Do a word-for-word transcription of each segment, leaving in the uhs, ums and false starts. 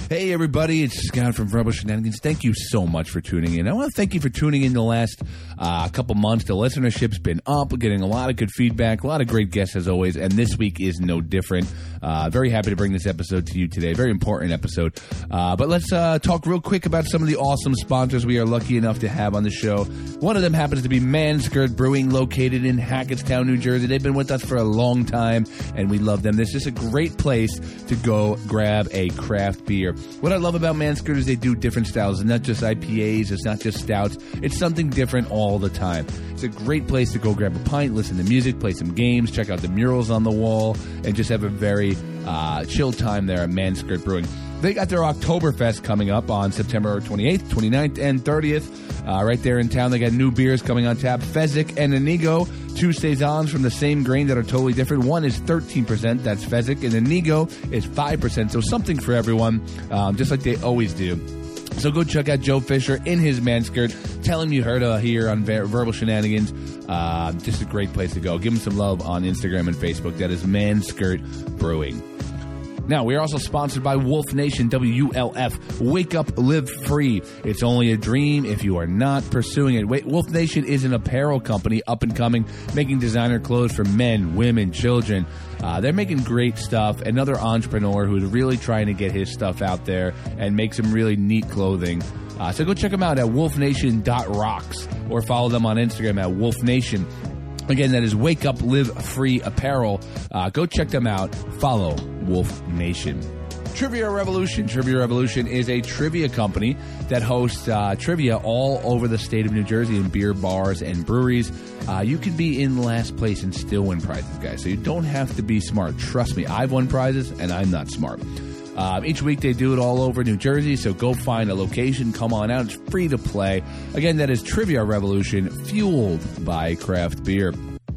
Hey, everybody, it's Scott from Verbal Shenanigans. Thank you so much for tuning in. I want to thank you for tuning in the last uh, couple months. The listenership's been up. We're getting a lot of good feedback, a lot of great guests as always, and this week is no different. Uh, very happy to bring this episode to you today. Very important episode. Uh, but let's uh, talk real quick about some of the awesome sponsors we are lucky enough to have on the show. One of them happens to be Manskirt Brewing, located in Hackettstown, New Jersey. They've been with us for a long time, and we love them. This is a great place to go grab a craft beer. What I love about Manskirt is they do different styles. It's not just I P As. It's not just stouts. It's something different all the time. It's a great place to go grab a pint, listen to music, play some games, check out the murals on the wall, and just have a very uh, chill time there at Manskirt Brewing. They got their Oktoberfest coming up on September twenty-eighth, twenty-ninth, and thirtieth. Uh, right there in town, they got new beers coming on tap. Fezzik and Inigo, two saisons from the same grain that are totally different. One is thirteen percent, that's Fezzik, and Inigo is five percent. So something for everyone, um, just like they always do. So go check out Joe Fisher in his Manskirt. Tell him you heard uh, here on Ver- Verbal Shenanigans. Uh, just a great place to go. Give him some love on Instagram and Facebook. That is Manskirt Brewing. Now, we are also sponsored by Wolf Nation, W U L F. Wake up, live free. It's only a dream if you are not pursuing it. Wait, Wolf Nation is an apparel company, up and coming, making designer clothes for men, women, children. Uh, they're making great stuff. Another entrepreneur who's really trying to get his stuff out there and make some really neat clothing. Uh, so go check them out at wolf nation dot rocks or follow them on Instagram at wolf nation. Again, that is Wake Up, Live Free Apparel. Uh, go check them out. Follow Wolf Nation. Trivia Revolution. Trivia Revolution is a trivia company that hosts uh, trivia all over the state of New Jersey in beer bars and breweries. Uh, you can be in last place and still win prizes, guys. So you don't have to be smart. Trust me, I've won prizes, and I'm not smart. Um, each week they do it all over New Jersey, so go find a location, come on out, it's free to play. Again, that is Trivia Revolution, fueled by craft beer.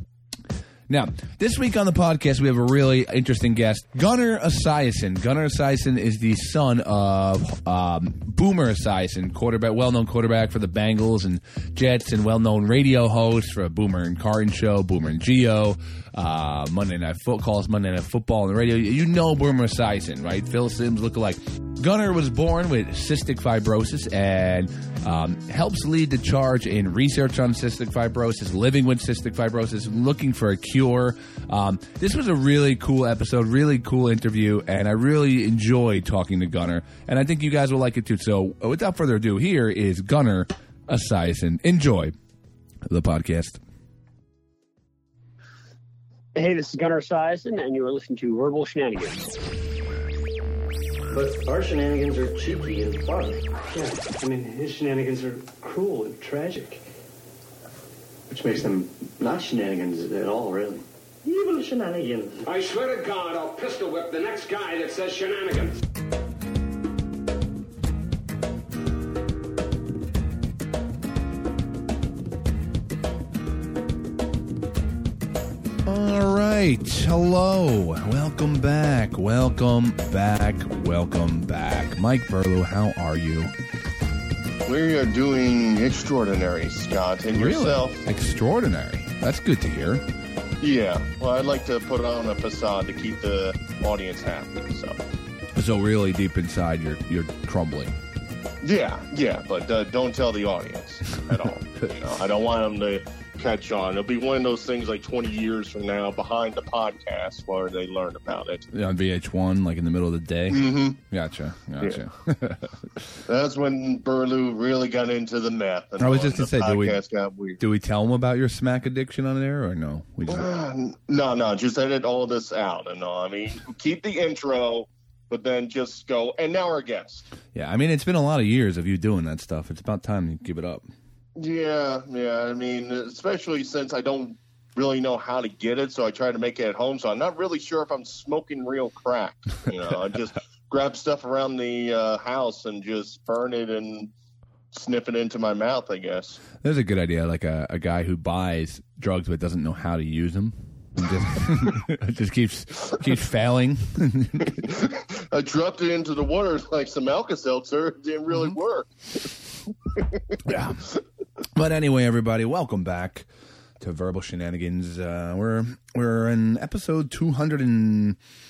Now, this week on the podcast, we have a really interesting guest, Gunnar Esiason. Gunnar Esiason is the son of um, Boomer Esiason, quarterback, well-known quarterback for the Bengals and Jets, and well-known radio host for Boomer and Carton Show, Boomer and Geo, uh, Monday Night Football, calls Monday Night Football on the radio. You know Boomer Esiason, right? Phil Simms lookalike. Gunnar was born with cystic fibrosis and um, helps lead the charge in research on cystic fibrosis, living with cystic fibrosis, looking for a cure. Um, this was a really cool episode, really cool interview, and I really enjoyed talking to Gunnar, and I think you guys will like it too. So without further ado, here is Gunnar Esiason. Enjoy the podcast. Hey, this is Gunnar Esiason, and you are listening to Verbal Shenanigans. But our shenanigans are cheeky and fun. Yeah, I mean, his shenanigans are cruel and tragic. Which makes them not shenanigans at all, really. Evil shenanigans. I swear to God, I'll pistol whip the next guy that says shenanigans. All right. Hello. Welcome back. Welcome back. Welcome back. Mike Burlew, how are you? We are doing extraordinary, Scott. And Really? yourself? Extraordinary. That's good to hear. Yeah. Well, I'd like to put on a facade to keep the audience happy. So. So really deep inside, you're you're crumbling. Yeah, yeah, but uh, don't tell the audience at all. You know, I don't want them to catch on. It'll be one of those things like twenty years from now behind the podcast where they learn about it. Yeah, on V H one, like in the middle of the day? Mm-hmm. Gotcha. Gotcha. Yeah. That's when Burlew really got into the meth. And I was all, just going to and say, the do we, podcast got weird. do we tell them about your smack addiction on there or no? We just, Uh, no, no, just edit all this out. And all. I mean, keep the intro, but then just go, and now our guest. yeah, I mean, it's been a lot of years of you doing that stuff. It's about time you give it up. Yeah, yeah. I mean, especially since I don't really know how to get it, so I try to make it at home. So I'm not really sure if I'm smoking real crack. You know, I just grab stuff around the uh, house and just burn it and sniff it into my mouth, I guess. There's a good idea, like a, a guy who buys drugs but doesn't know how to use them. And just, just keeps keeps failing. I dropped it into the water like some Alka-Seltzer. It didn't really Mm-hmm. work. Yeah. But anyway, everybody, welcome back to Verbal Shenanigans. Uh, we're we're in episode two hundred and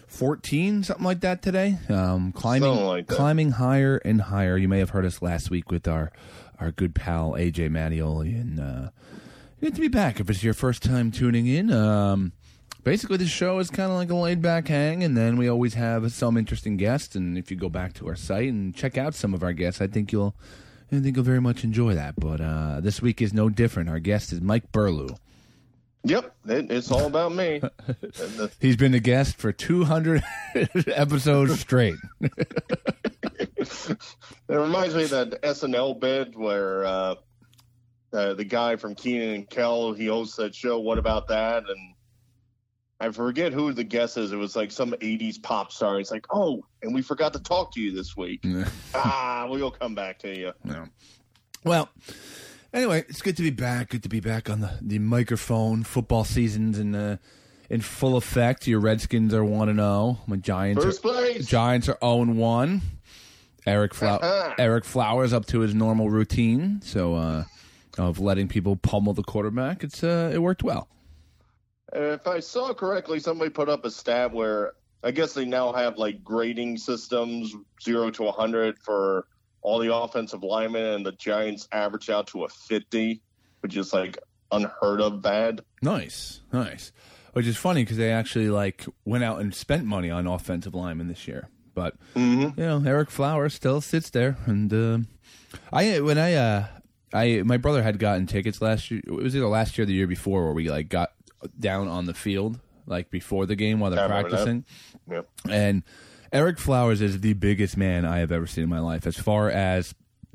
fourteen, something like that today. Um, climbing, like that. climbing higher and higher. You may have heard us last week with our, our good pal A J Mattioli, and uh, good to be back. If it's your first time tuning in, um, basically the show is kind of like a laid back hang, and then we always have some interesting guests. And if you go back to our site and check out some of our guests, I think you'll, I think you'll very much enjoy that. But uh, this week is no different. Our guest is Mike Burlew. Yep, it, it's all about me. the, He's been a guest for two hundred episodes straight. It reminds me of that S N L bit where uh, uh, the guy from Kenan and Kel, he hosts that show, What About That? And I forget who the guest is. It was like some eighties pop star. It's like, oh, and we forgot to talk to you this week. ah, we'll come back to you. No. Well, anyway, it's good to be back. Good to be back on the, the microphone. Football season's in uh, in full effect. Your Redskins are one and zero. My Giants First are, place. Giants are zero and one. Eric Flow- Uh-huh. Eric Flowers up to his normal routine. So uh, of letting people pummel the quarterback, it's uh, it worked well. Uh, if I saw correctly, somebody put up a stat where I guess they now have like grading systems, zero to one hundred for all the offensive linemen, and the Giants average out to a fifty, which is like unheard of bad. Nice, nice. Which is funny because they actually like went out and spent money on offensive linemen this year. But Mm-hmm. you know, Eric Flowers still sits there, and uh, I when I uh, I my brother had gotten tickets last year. It was either last year or the year before, where we like got down on the field like before the game while they're I remember practicing. Yep. And Eric Flowers is the biggest man I have ever seen in my life, as far as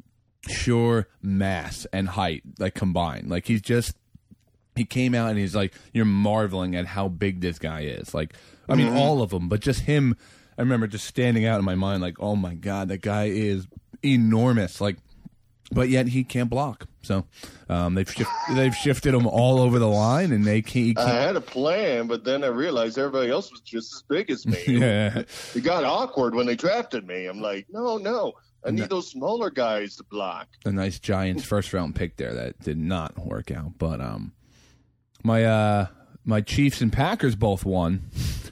sure mass and height, like combined. Like he's just, he came out and he's like, you're marveling at how big this guy is. Like, I mean, Mm-hmm. all of them, but just him. I remember just standing out in my mind, like, oh my God, that guy is enormous. Like, but yet he can't block. So um, they've shift, they've shifted him all over the line, and they can't. He I can't had a plan, but then I realized everybody else was just as big as me. yeah. It got awkward when they drafted me. I'm like, no, no, I need those smaller guys to block. A nice Giants first round pick there that did not work out. But um, my uh, my Chiefs and Packers both won.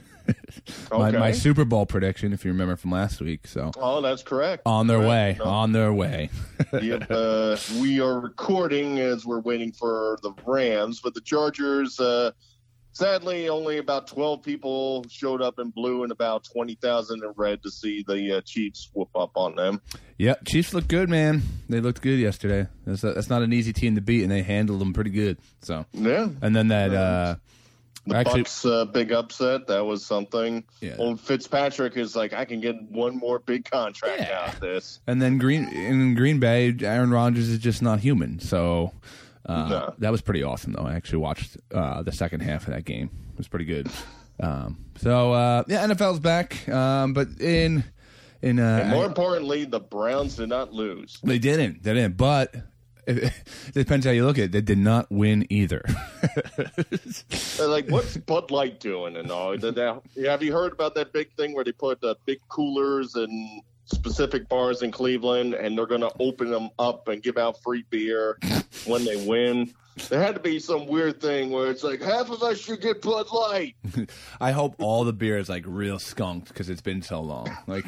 my, Okay. my Super Bowl prediction, if you remember from last week. So Oh, that's correct. on their way, Correct. No. on their way. Yep, uh, we are recording as we're waiting for the Rams, but the Chargers, uh, sadly, only about twelve people showed up in blue and about twenty thousand in red to see the uh, Chiefs whoop up on them. Yep, Chiefs looked good, man. They looked good yesterday. That's, a, that's not an easy team to beat, and they handled them pretty good. So, Yeah. and then that. Uh, The Actually- Bucks' uh, big upset, that was something. Yeah. Well, Fitzpatrick is like, I can get one more big contract Yeah. out of this. And then Green in Green Bay, Aaron Rodgers is just not human. So uh, No. that was pretty awesome, though. I actually watched uh, the second half of that game. It was pretty good. Um, so uh, yeah, N F L's back, um, but in in uh, And more importantly, the Browns did not lose. they didn't, they didn't. But it, it depends how you look at it. They did not win either. They're like, what's Bud Light doing and all? Did they- Have you heard about that big thing where they put uh, big coolers in specific bars in Cleveland, and they're going to open them up and give out free beer when they win? There had to be some weird thing where it's like, half of us should get Bud Light. I hope all the beer is like real skunked because it's been so long. Like.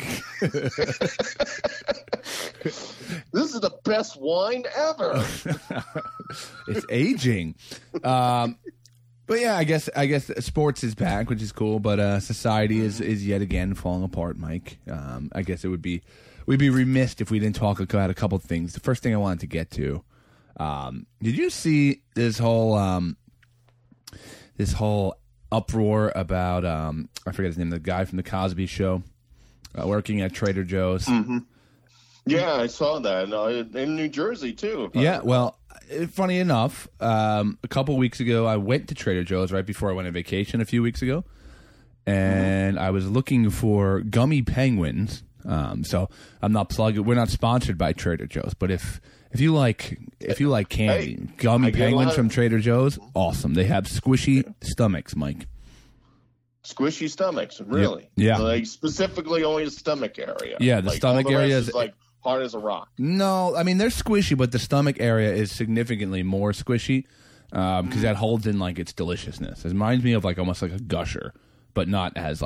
This is the best wine ever. It's aging. Um, but yeah, I guess I guess sports is back, which is cool. But uh, society is, is yet again falling apart, Mike. Um, I guess it would be we'd be remiss if we didn't talk about a couple of things. The first thing I wanted to get to, um, did you see this whole um, this whole uproar about um, I forget his name, the guy from the Cosby Show, uh, working at Trader Joe's? Mm-hmm. Yeah, I saw that uh, in New Jersey too. if I Yeah, remember. well, uh, funny enough, um, a couple weeks ago, I went to Trader Joe's right before I went on vacation a few weeks ago, and I was looking for gummy penguins. Um, so I'm not plugging. We're not sponsored by Trader Joe's, but if if you like if you like candy, Hey, gummy I get a penguins lot of- from Trader Joe's, awesome. They have squishy stomachs, Mike. Squishy stomachs, really? Yeah. Like specifically only the stomach area. Yeah, the Like, stomach all the rest area is is- like hard as a rock. No, I mean they're squishy, but the stomach area is significantly more squishy because that holds in like its deliciousness. It reminds me of like almost like a gusher, but not as like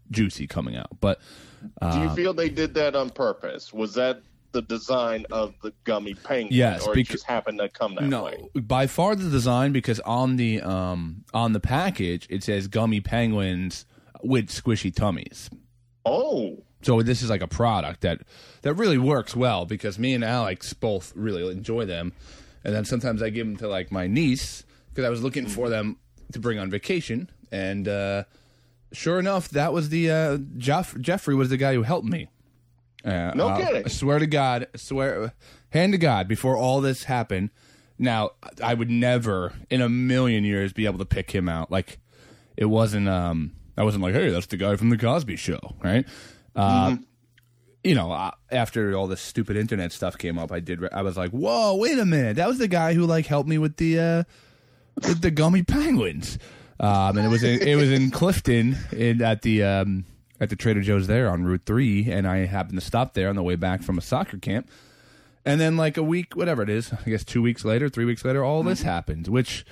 juicy coming out. But uh, do you feel they did that on purpose? Was that the design of the gummy penguin? Yes, or it because, just happened to come that no, way? by far the design, because on the um, on the package it says gummy penguins with squishy tummies. Oh. So this is like a product that, that really works well, because me and Alex both really enjoy them. And then sometimes I give them to like my niece, because I was looking for them to bring on vacation. And uh, sure enough, that was the uh, Jeff, Jeffrey was the guy who helped me. Uh, no uh, kidding. I swear to God, I swear, hand to God, before all this happened. Now, I would never in a million years be able to pick him out. Like, it wasn't, um, I wasn't like, hey, that's the guy from the Cosby Show, right? Uh, mm-hmm. You know, uh, after all this stupid internet stuff came up, I did. Re- I was like, "Whoa, wait a minute! That was the guy who like helped me with the uh, with the gummy penguins." Um, and it was in, it was in Clifton, in, at the um, at the Trader Joe's there on Route Three, and I happened to stop there on the way back from a soccer camp. And then, like a week, whatever it is, I guess two weeks later, three weeks later, all mm-hmm. this happened. Which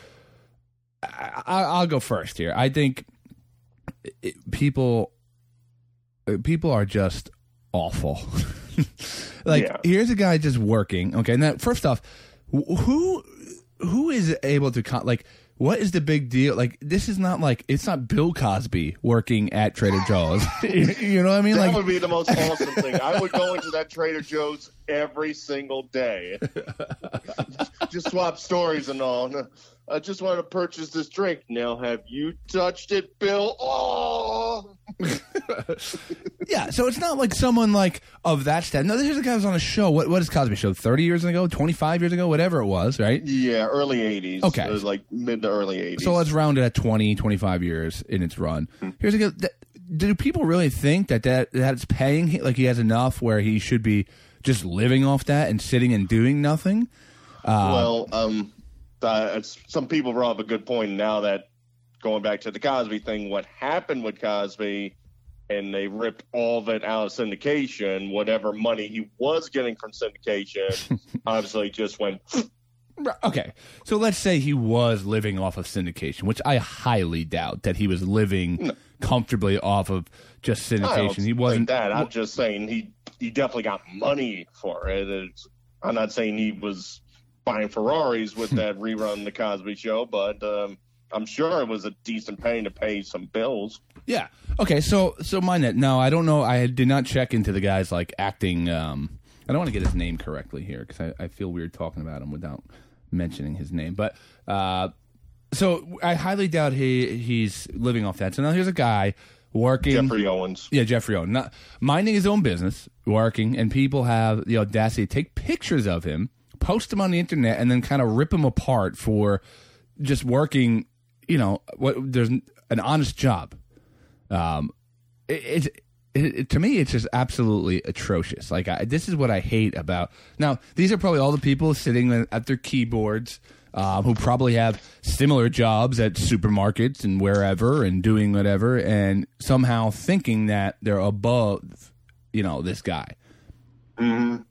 I, I, I'll go first here. I think it, people. People are just awful. like, yeah. Here's a guy just working. Okay, now first off, who who is able to con- like? What is the big deal? Like, this is not like it's not Bill Cosby working at Trader Joe's. You know what I mean? That like, would be the most awesome thing. I would go into that Trader Joe's every single day. Just swap stories and all. I just want to purchase this drink. Now, have you touched it, Bill? Oh! Yeah, so it's not like someone like of that stat. No, this is a guy who's on a show. What what is Cosby Show? thirty years ago, twenty-five years ago, whatever it was, right? Yeah, early eighties. Okay. It was like mid to early eighties. So let's round it at twenty, twenty-five years in its run. Hmm. Here's a guy. That, do people really think that, that that's paying, like he has enough where he should be just living off that and sitting and doing nothing? Uh, well, um... Uh, it's, some people brought up a good point now that going back to the Cosby thing, what happened with Cosby, and they ripped all of it out of syndication, whatever money he was getting from syndication, obviously just went. Okay, so let's say he was living off of syndication, which I highly doubt that he was living no. comfortably off of just syndication. I don't he wasn't that. I'm just saying he he definitely got money for it. It's, I'm not saying he was buying Ferraris with that rerun The Cosby Show, but um, I'm sure it was a decent pay to pay some bills. Yeah. Okay. So so mind that. No, I don't know. I did not check into the guy's like acting. Um, I don't want to get his name correctly here because I, I feel weird talking about him without mentioning his name. But uh, so I highly doubt he he's living off that. So now here's a guy working. Jeffrey Owens. Yeah, Jeffrey Owens. Not minding his own business, working, and people have the audacity to take pictures of him, post them on the internet, and then kind of rip him apart for just working, you know, what there's an honest job. Um, it, it, it, it to me, it's just absolutely atrocious. Like I, this is what I hate about. Now, these are probably all the people sitting at their keyboards um, who probably have similar jobs at supermarkets and wherever and doing whatever, and somehow thinking that they're above, you know, this guy. Mm-hmm.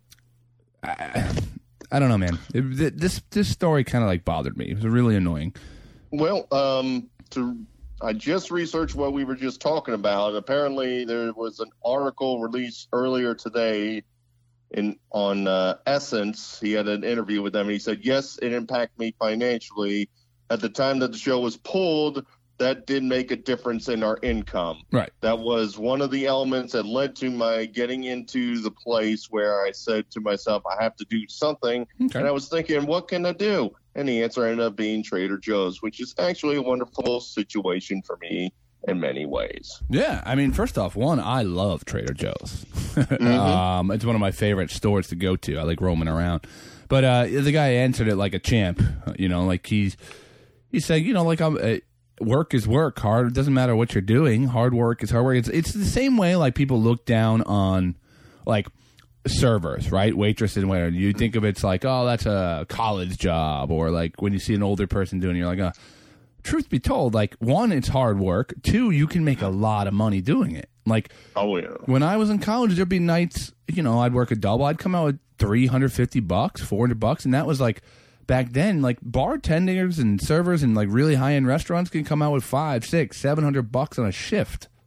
I, I don't know, man. It, this this story kind of like bothered me. It was really annoying. Well, um, to I just researched what we were just talking about. Apparently, there was an article released earlier today in on uh, Essence. He had an interview with them, and he said, "Yes, it impacted me financially. At the time that the show was pulled, that did make a difference in our income. Right. That was one of the elements that led to my getting into the place where I said to myself, I have to do something. Okay. And I was thinking, what can I do? And the answer ended up being Trader Joe's, which is actually a wonderful situation for me in many ways. Yeah. I mean, first off, one, I love Trader Joe's. mm-hmm. um, it's one of my favorite stores to go to. I like roaming around. But uh, the guy answered it like a champ. You know, like he's, he's saying, you know, like I'm... Uh, work is work. Hard. It doesn't matter what you're doing. Hard work is hard work. It's it's the same way like people look down on like servers, right? Waitresses and whatever. You think of it's like, oh, that's a college job, or like when you see an older person doing it, you're like, oh. Truth be told, like one, it's hard work. Two, you can make a lot of money doing it. Like, oh yeah. When I was in college, there'd be nights, you know, I'd work a double. I'd come out with three hundred fifty bucks, four hundred bucks, and that was like. Back then, like bartenders and servers and like really high end restaurants can come out with five, six, seven hundred bucks on a shift.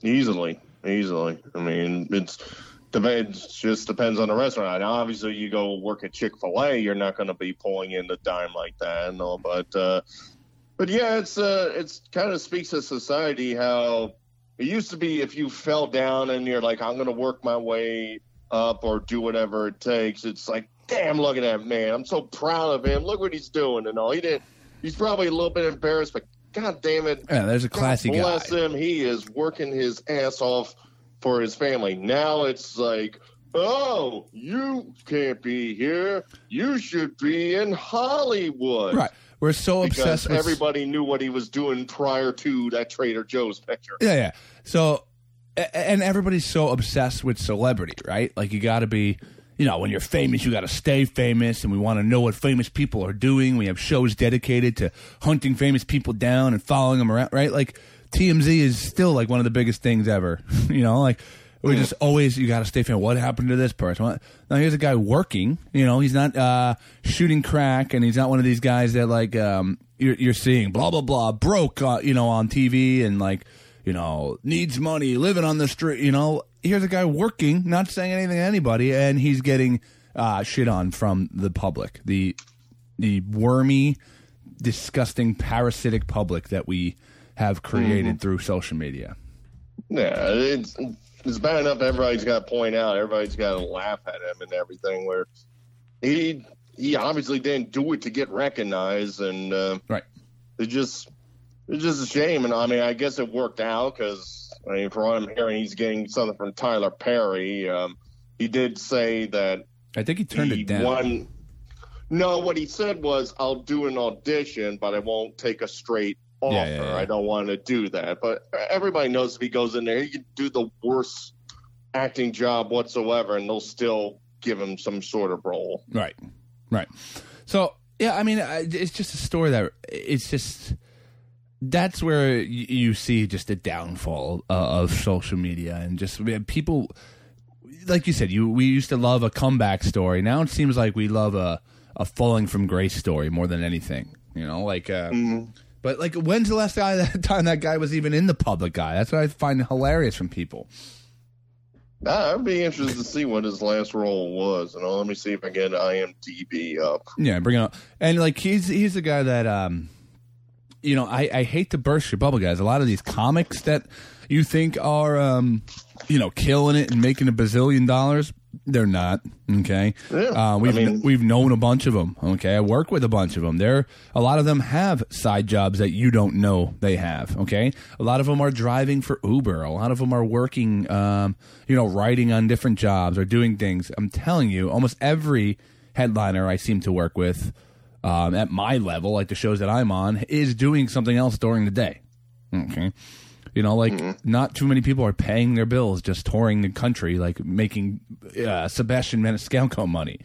Easily, easily. I mean, it's it just depends on the restaurant. Now, obviously, you go work at Chick-fil-A, you're not going to be pulling in the dime like that, and all. But, uh, but yeah, it's uh, it's kind of speaks to society how it used to be if you fell down and you're like, I'm going to work my way up or do whatever it takes. It's like, damn, look at that man. I'm so proud of him. Look what he's doing and all. He didn't. He's probably a little bit embarrassed, but God damn it. Yeah, there's a classy God bless guy. Bless him. He is working his ass off for his family. Now it's like, oh, you can't be here. You should be in Hollywood. Right. We're so because obsessed with everybody knew what he was doing prior to that Trader Joe's picture. Yeah, yeah. So, and everybody's so obsessed with celebrity, right? Like, you got to be, you know, when you're famous, you got to stay famous, and we want to know what famous people are doing. We have shows dedicated to hunting famous people down and following them around, right? Like, T M Z is still, like, one of the biggest things ever, you know? Like, we just always, you got to stay famous. What happened to this person? What? Now, here's a guy working, you know, he's not uh, shooting crack, and he's not one of these guys that, like, um, you're, you're seeing blah, blah, blah, broke, uh, you know, on T V and, like, you know, needs money, living on the street, you know. Here's a guy working, not saying anything to anybody, and he's getting uh, shit on from the public. The the wormy, disgusting, parasitic public that we have created mm-hmm. through social media. Yeah, it's, it's bad enough everybody's got to point out, everybody's got to laugh at him and everything, where he he obviously didn't do it to get recognized, and uh, right. it just... It's just a shame, and I mean, I guess it worked out because, I mean, from what I'm hearing, he's getting something from Tyler Perry. Um, he did say that I think he turned he it down. Won. No, what he said was, "I'll do an audition, but I won't take a straight offer. Yeah, yeah, yeah. I don't want to do that." But everybody knows if he goes in there, he can do the worst acting job whatsoever, and they'll still give him some sort of role. Right, right. So yeah, I mean, it's just a story that it's just. That's where you see just the downfall uh, of social media and just people, like you said, you we used to love a comeback story. Now it seems like we love a, a falling from grace story more than anything. You know, like, uh, mm-hmm. but like, when's the last guy that time that guy was even in the public eye? That's what I find hilarious from people. I'd be interested to see what his last role was. You know, let me see if I get I M D B up. Yeah, bring it up. And like, he's he's the guy that. Um, You know, I, I hate to burst your bubble, guys. A lot of these comics that you think are, um, you know, killing it and making a bazillion dollars, they're not. Okay, yeah, uh, we've I mean, we've known a bunch of them. Okay, I work with a bunch of them. There, a lot of them have side jobs that you don't know they have. Okay, a lot of them are driving for Uber. A lot of them are working, um, you know, writing on different jobs or doing things. I'm telling you, almost every headliner I seem to work with. Um, at my level, like the shows that I'm on, is doing something else during the day. Okay. You know, like, mm-hmm. not too many people are paying their bills just touring the country, like making uh, Sebastian Maniscalco money.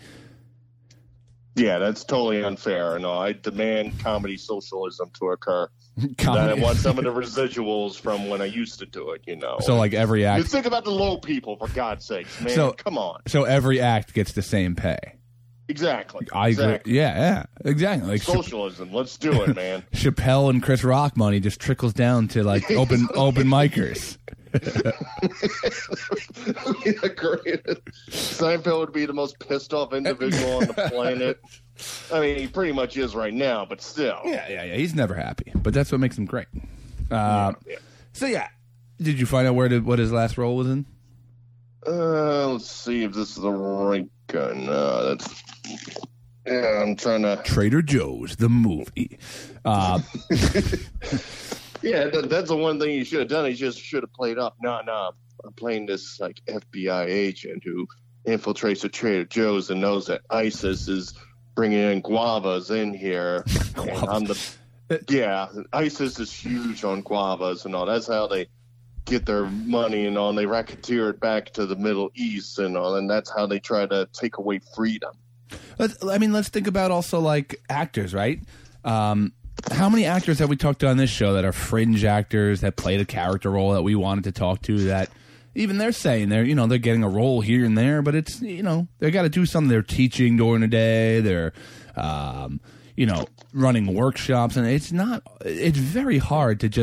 Yeah, that's totally unfair. No, I demand comedy socialism to occur. Comedy. I want some of the residuals from when I used to do it, you know. So, like, every act... You think about the low people, for God's sakes, man. So, come on. So every act gets the same pay. Exactly. I exactly. agree. Yeah, yeah, exactly. Like socialism. Ch- Let's do it, man. Chappelle and Chris Rock money just trickles down to like open open micers. Seinfeld would be the most pissed off individual on the planet. I mean, he pretty much is right now, but still. Yeah, yeah, yeah. He's never happy, but that's what makes him great. Uh, yeah, yeah. So yeah, did you find out where did, what his last role was in? Uh, let's see if this is the right gun. Uh, that's. Yeah, I'm trying to. Trader Joe's, the movie. Uh, yeah, that, that's the one thing you should have done. He just should have played up. No, no, I'm playing this like F B I agent who infiltrates a Trader Joe's and knows that ISIS is bringing in guavas in here. And I'm the. Yeah, ISIS is huge on guavas and all. That's how they get their money and all. And they racketeer it back to the Middle East and all. And that's how they try to take away freedom. Let's, I mean, let's think about also like actors, right? Um, how many actors have we talked to on this show that are fringe actors that played a character role that we wanted to talk to that even they're saying they're, you know, they're getting a role here and there, but it's, you know, they got to do something. They're teaching during the day. They're, um, you know, running workshops, and it's not, it's very hard to just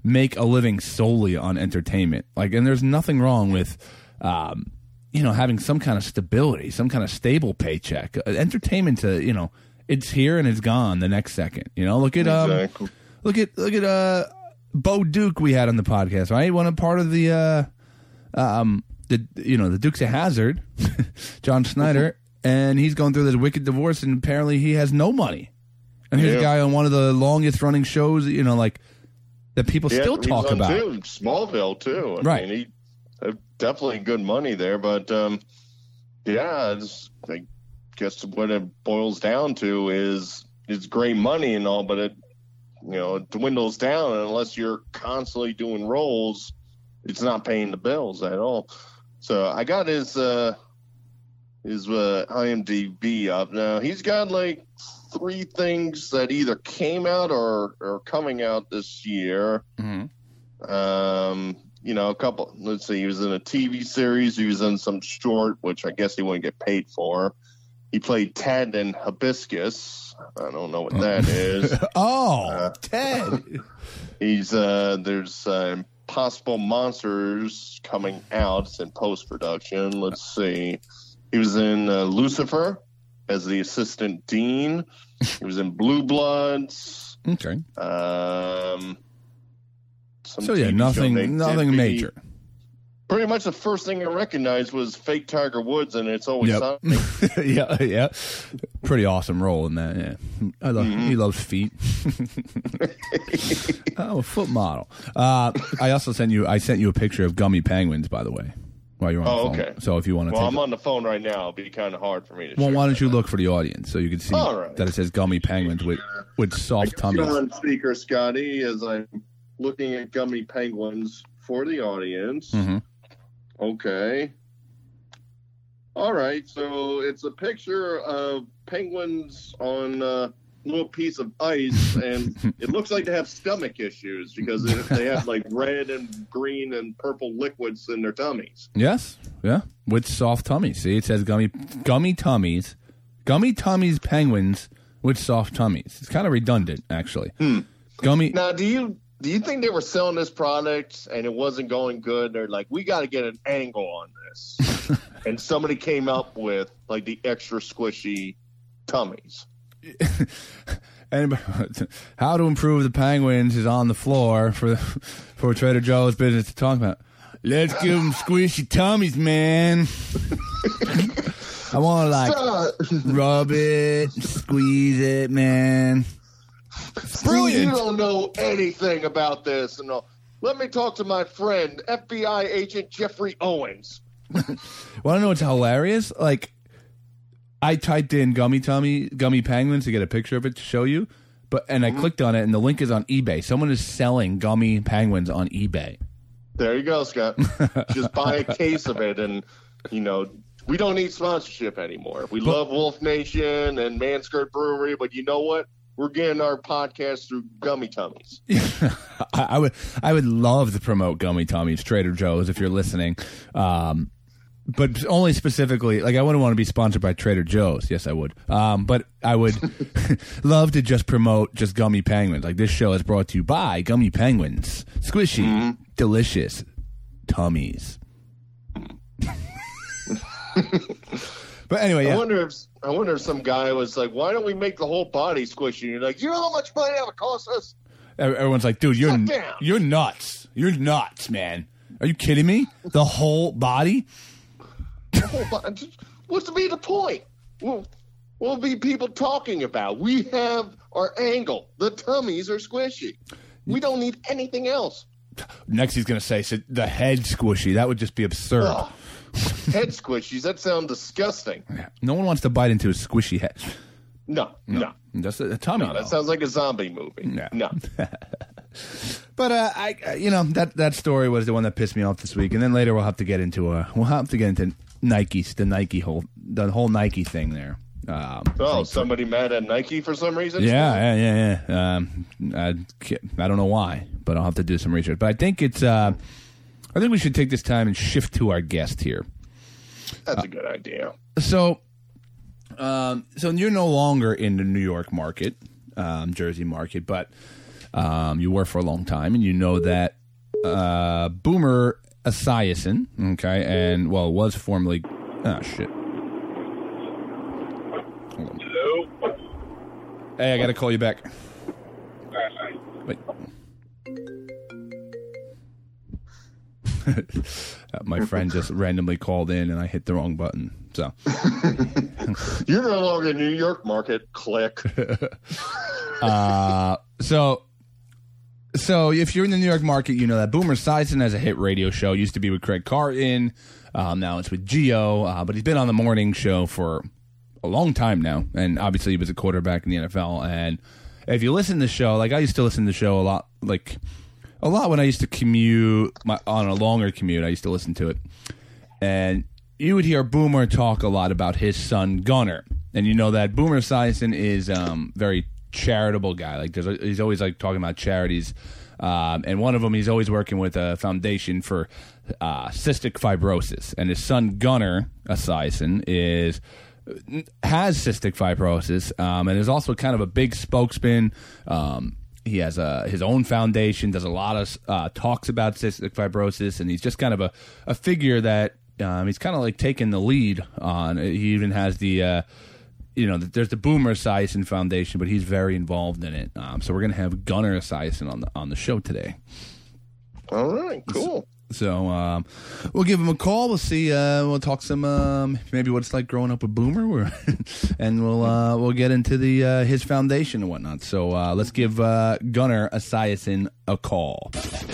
make a living solely on entertainment. Like, and there's nothing wrong with, um, you know, having some kind of stability, some kind of stable paycheck. Uh, entertainment's a, you know, it's here and it's gone the next second. You know, look at um, Exactly. look at look at uh, Bo Duke we had on the podcast, right? One of part of the uh, um, the you know the Dukes of Hazzard, John Snyder, and he's going through this wicked divorce, and apparently he has no money. And here's Yeah. a guy on one of the longest running shows, you know, like that people Yeah, still he's talk on about. Too. Smallville too. I Right. mean, he uh, definitely good money there, but um, yeah, it's, I guess what it boils down to is it's great money and all, but it you know it dwindles down, and unless you're constantly doing roles, it's not paying the bills at all. So I got his uh, his uh, I M D B up now. He's got like three things that either came out or are coming out this year. Mm-hmm. Um, you know, a couple. Let's see. He was in a T V series. He was in some short, which I guess he wouldn't get paid for. He played Ted in Hibiscus. I don't know what that is. Oh, Uh, Ted. He's uh, there's uh, Impossible Monsters coming out. It's in post production. Let's see. He was in uh, Lucifer as the assistant dean. He was in Blue Bloods. Okay. Um, some So yeah, T V show nothing, named nothing Dippy. major. Pretty much the first thing I recognized was fake Tiger Woods, and It's Always Yep. Sunny. yeah, yeah. Pretty awesome role in that. Yeah, I love. Mm-hmm. He loves feet. Oh, a foot model. Uh, I also sent you. I sent you a picture of gummy penguins, by the way, while you're on Oh, the phone. okay. So if you want to, Well, take I'm a- on the phone right now. It'll be kind of hard for me to well, share why don't that. you look for the audience so you can see All right. that it says gummy penguins with with soft You're tummies. on speaker, Scotty, as I'm looking at gummy penguins for the audience. Mm-hmm. Okay. All right. So it's a picture of penguins on a little piece of ice, and it looks like they have stomach issues because they, they have like red and green and purple liquids in their tummies. Yes, yeah, with soft tummies. See, it says gummy gummy tummies, gummy tummies penguins with soft tummies. It's kind of redundant, actually. Hmm. Gummy. Now, do you do you think they were selling this product and it wasn't going good? They're like, we got to get an angle on this, and somebody came up with like the extra squishy tummies. And how to improve the penguins is on the floor for for Trader Joe's business to talk about. Let's give them squishy tummies, man. I want to like rub it, squeeze it, man. You Brilliant. don't know anything about this. And all. Let me talk to my friend, F B I agent Jeffrey Owens. Want to know what's hilarious? Like, I typed in gummy tummy, gummy penguins to get a picture of it to show you, but and I clicked on it, and the link is on eBay. Someone is selling gummy penguins on eBay. There you go, Scott. Just buy a case of it, and you know we don't need sponsorship anymore. We love Wolf Nation and Manskirt Brewery, but you know what? We're getting our podcast through gummy tummies. I, I would, I would love to promote gummy tummies, Trader Joe's, if you're listening. Um, but only specifically, like I wouldn't want to be sponsored by Trader Joe's. Yes, I would. Um, but I would love to just promote just gummy penguins. Like this show is brought to you by Gummy Penguins, squishy, Mm-hmm. delicious tummies. But anyway, I yeah. wonder if I wonder if some guy was like, "Why don't we make the whole body squishy?" And you're like, "You know how much money that would cost us?" Everyone's like, dude, you're Shut down. you're nuts. You're nuts, man. Are you kidding me? The whole body? The whole body. What's to be the point? Well, what will be people talking about? We have our angle. The tummies are squishy. We don't need anything else. Next, he's going to say so the head squishy. That would just be absurd. Ugh. Head squishies. That sounds disgusting. No one wants to bite into a squishy head. No, no, That's a, a tummy. no. though. That sounds like a zombie movie. No. No. But uh, I, uh, you know, that that story was the one that pissed me off this week, and then later we'll have to get into uh, we'll have to get into Nike's the Nike whole the whole Nike thing there. Um, Oh, from- somebody mad at Nike for some reason? Yeah, yeah, yeah, yeah. Um, I, I don't know why, but I'll have to do some research. But I think it's. Uh, I think we should take this time and shift to our guest here. That's a good idea. So, um, so you're no longer in the New York market, um, Jersey market, but Um, you were for a long time, and you know that uh, Boomer Esiason, okay, and, well, was formerly... Oh, shit. Hello? Hey, I got to call you back. Wait. My friend just randomly called in, and I hit the wrong button. So You're no longer in the New York market. Click. uh, so, so if you're in the New York market, you know that Boomer Esiason has a hit radio show. Used to be with Craig Carton. Um, now it's with Gio, uh, but he's been on the morning show for a long time now, and obviously he was a quarterback in the N F L. And if you listen to the show, like I used to listen to the show a lot, like a lot when I used to commute my, on a longer commute. I used to listen to it, and you would hear Boomer talk a lot about his son Gunner, and you know that Boomer Esiason is um very charitable guy. Like there's a, he's always like talking about charities, um, and one of them he's always working with a foundation for uh, cystic fibrosis, and his son Gunner Esiason is. has cystic fibrosis, um, and is also kind of a big spokesman. Um, he has a, his own foundation, does a lot of uh, talks about cystic fibrosis, and he's just kind of a, a figure that um, he's kind of like taking the lead on. He even has the, uh, you know, there's the Boomer Esiason Foundation, but he's very involved in it. Um, so we're going to have Gunner Esiason on the on the show today. All right, cool. So um, we'll give him a call. We'll see. Uh, we'll talk some um, maybe what it's like growing up with Boomer, and we'll uh, we'll get into the uh, his foundation and whatnot. So uh, let's give uh, Gunner Esiason a call.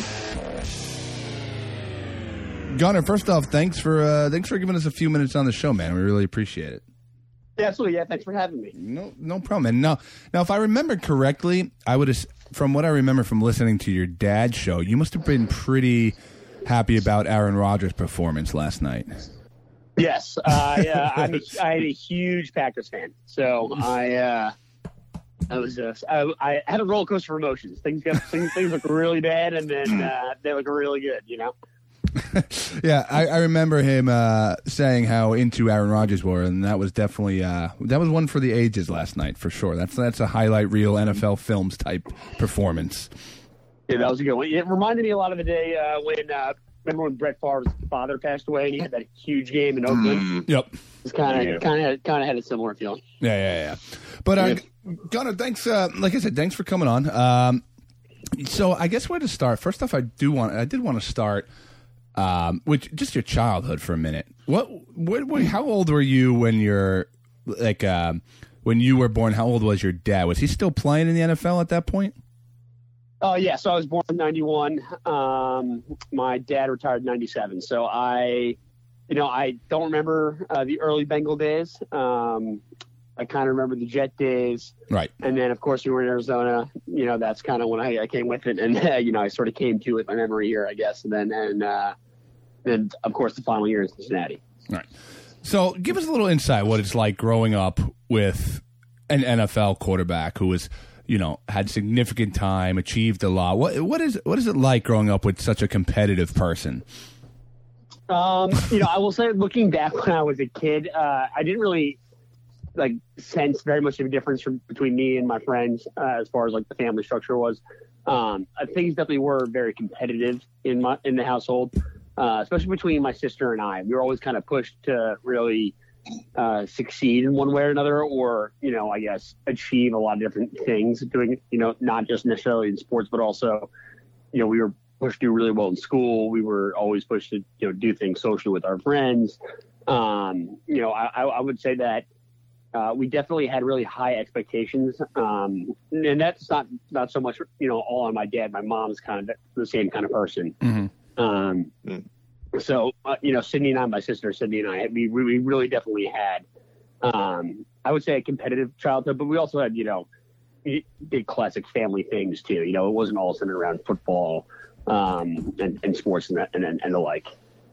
Gunner, first off, thanks for uh, thanks for giving us a few minutes on the show, man. We really appreciate it. Yeah, absolutely. Yeah, thanks for having me. No, no problem. And now, now, if I remember correctly, I would have, from what I remember from listening to your dad's show, you must have been pretty happy about Aaron Rodgers' performance last night. Yes, uh, yeah, I'm a, I'm a huge Packers fan, so I uh, I was uh, I, I had a roller coaster of emotions. Things got things, things look really bad, and then uh, they look really good. You know. Yeah, I, I remember him uh, saying how into Aaron Rodgers were, and that was definitely uh, that was one for the ages last night for sure. That's that's a highlight reel N F L films type performance. Yeah, that was a good one. It reminded me a lot of the day uh, when uh, remember when Brett Favre's father passed away, and he had that huge game in Oakland. Mm, yep, it's kind of kind of kind of had a similar feeling. Yeah, yeah, yeah. But uh, yeah. Gunnar, thanks. Uh, like I said, thanks for coming on. Um, so I guess where to start? First off, I do want I did want to start. Um, which just your childhood for a minute. What, what, what how old were you when you're like um, when you were born? How old was your dad? Was he still playing in the N F L at that point? Oh yeah, so I was born in ninety-one. Um, my dad retired in ninety-seven. So I, you know, I don't remember uh, the early Bengal days. Um, I kind of remember the Jet days. Right. And then of course we were in Arizona. You know, that's kind of when I, I came with it, and uh, you know, I sort of came to it my memory here, I guess, and then and. Uh, And, of course, the final year in Cincinnati. All right. So give us a little insight what it's like growing up with an N F L quarterback who was, you know, had significant time, achieved a lot. What what is what is it like growing up with such a competitive person? Um, you know, I will say, looking back when I was a kid, uh, I didn't really like sense very much of a difference from, between me and my friends uh, as far as like the family structure was. Um, things definitely were very competitive in my in the household. Uh, especially between my sister and I. We were always kind of pushed to really uh, succeed in one way or another, or, you know, I guess achieve a lot of different things, doing, you know, not just necessarily in sports, but also, you know, we were pushed to do really well in school. We were always pushed to, you know, do things socially with our friends. Um, you know, I, I would say that uh, we definitely had really high expectations. Um, and that's not, not so much, you know, all on my dad. My mom's kind of the same kind of person. Mm-hmm. Um, so, uh, you know, Sydney and I, my sister Sydney and I, we, we really definitely had, um, I would say a competitive childhood, but we also had, you know, big classic family things too. You know, it wasn't all centered around football, um, and, and sports and, that, and, and, and the like.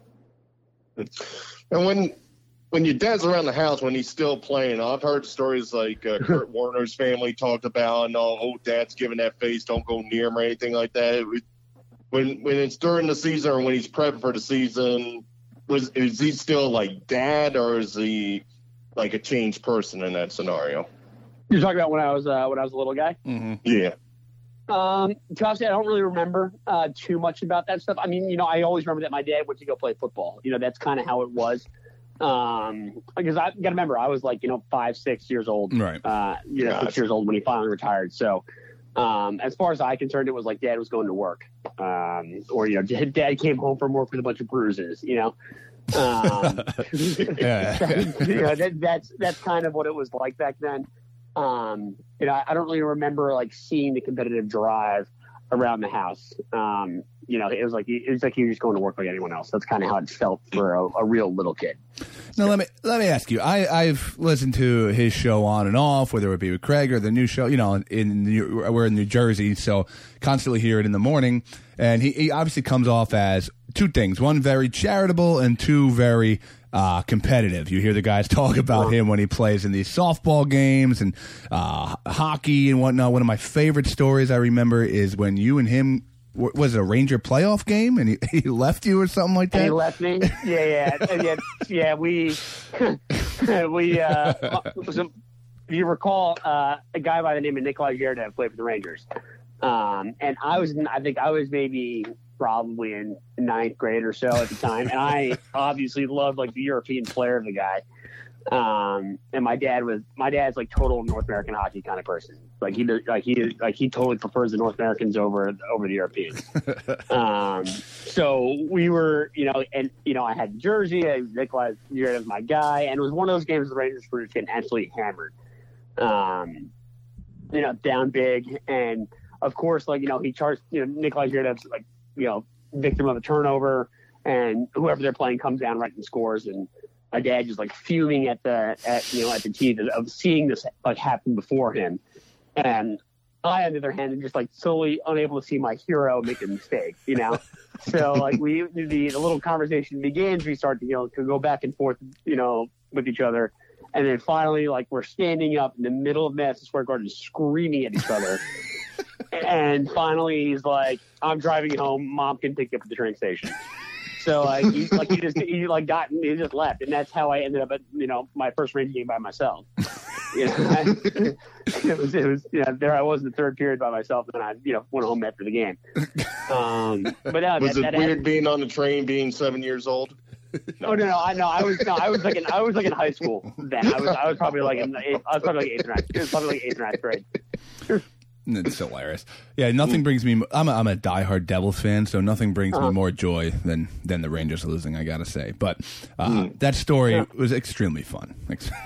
And when, when your dad's around the house, when he's still playing, I've heard stories like uh, Kurt Warner's family talked about, and oh, oh, dad's giving that face, don't go near him or anything like that. It, When when it's during the season or when he's prepping for the season, was is he still like dad, or is he like a changed person in that scenario? You're talking about when I was uh, when I was a little guy. Mm-hmm. Yeah. Um, to honestly, I don't really remember uh, too much about that stuff. I mean, you know, I always remember that my dad went to go play football. You know, that's kind of how it was. Um, because I got to remember, I was like, you know, five, six years old. Right. Uh, you know, Gotcha. six years old when he finally retired. So, um, as far as I concerned, it was like dad was going to work. Um, or, you know, dad came home from work with a bunch of bruises, you know. Um, Yeah. you know, that, that's, that's kind of what it was like back then. Um, you know, I, I don't really remember like seeing the competitive drive around the house. Um, you know, it was like it was like you were just going to work like anyone else. That's kind of how it felt for a, a real little kid. Now let me let me ask you. I I've listened to his show on and off, whether it be with Craig or the new show. You know, in New, we're in New Jersey, so constantly hear it in the morning. And he, he obviously comes off as two things: one, very charitable, and two, very uh, competitive. You hear the guys talk about him when he plays in these softball games and uh, hockey and whatnot. One of my favorite stories I remember is when you and him. Was it a Ranger playoff game, and he, he left you or something like that? And he left me. Yeah, yeah, yeah, yeah. We, we. Uh, so, if you recall, uh, a guy by the name of Nikolai Zherdev played for the Rangers, um, and I was, I think, I was maybe probably in ninth grade or so at the time, and I obviously loved like the European flair of the guy. Um, and my dad was, my dad's like total North American hockey kind of person. Like he, like he, like he totally prefers the North Americans over, over the Europeans. um, so we were, you know, and, you know, I had jersey, Nikolai Zherdev was my guy. And it was one of those games the Rangers were just getting absolutely hammered, um, you know, down big. And of course, like, you know, he charged, you know, Nikolai Zherdev's like, you know, victim of a turnover, and whoever they're playing comes down right and scores. And my dad just like fuming at the, at, you know, at the teeth of, of seeing this like happen before him. And I, on the other hand, am just like solely unable to see my hero make a mistake, you know? So like we, the, the little conversation begins, we start to, you know, to go back and forth, you know, with each other. And then finally, like we're standing up in the middle of Madison Square Garden screaming at each other. And finally he's like, I'm driving home. Mom can pick you up at the train station. So like he like he just he like got he just left, and that's how I ended up at, you know, my first Ranger game by myself. You know, it was it was you know, there I was in the third period by myself, and I you know went home after the game. Um, but no, was that, it that weird had, being on the train, being seven years old? No, no, no. I know. I was no. I was like in I was like in high school then. I was I was probably like in the eighth, I was probably like eighth or ninth. It was probably like eighth or ninth grade. It's hilarious. Yeah, nothing brings me. I'm a, I'm a diehard Devils fan, so nothing brings Uh-huh. me more joy than than the Rangers losing. I gotta say, but uh, Mm. that story Yeah. was extremely fun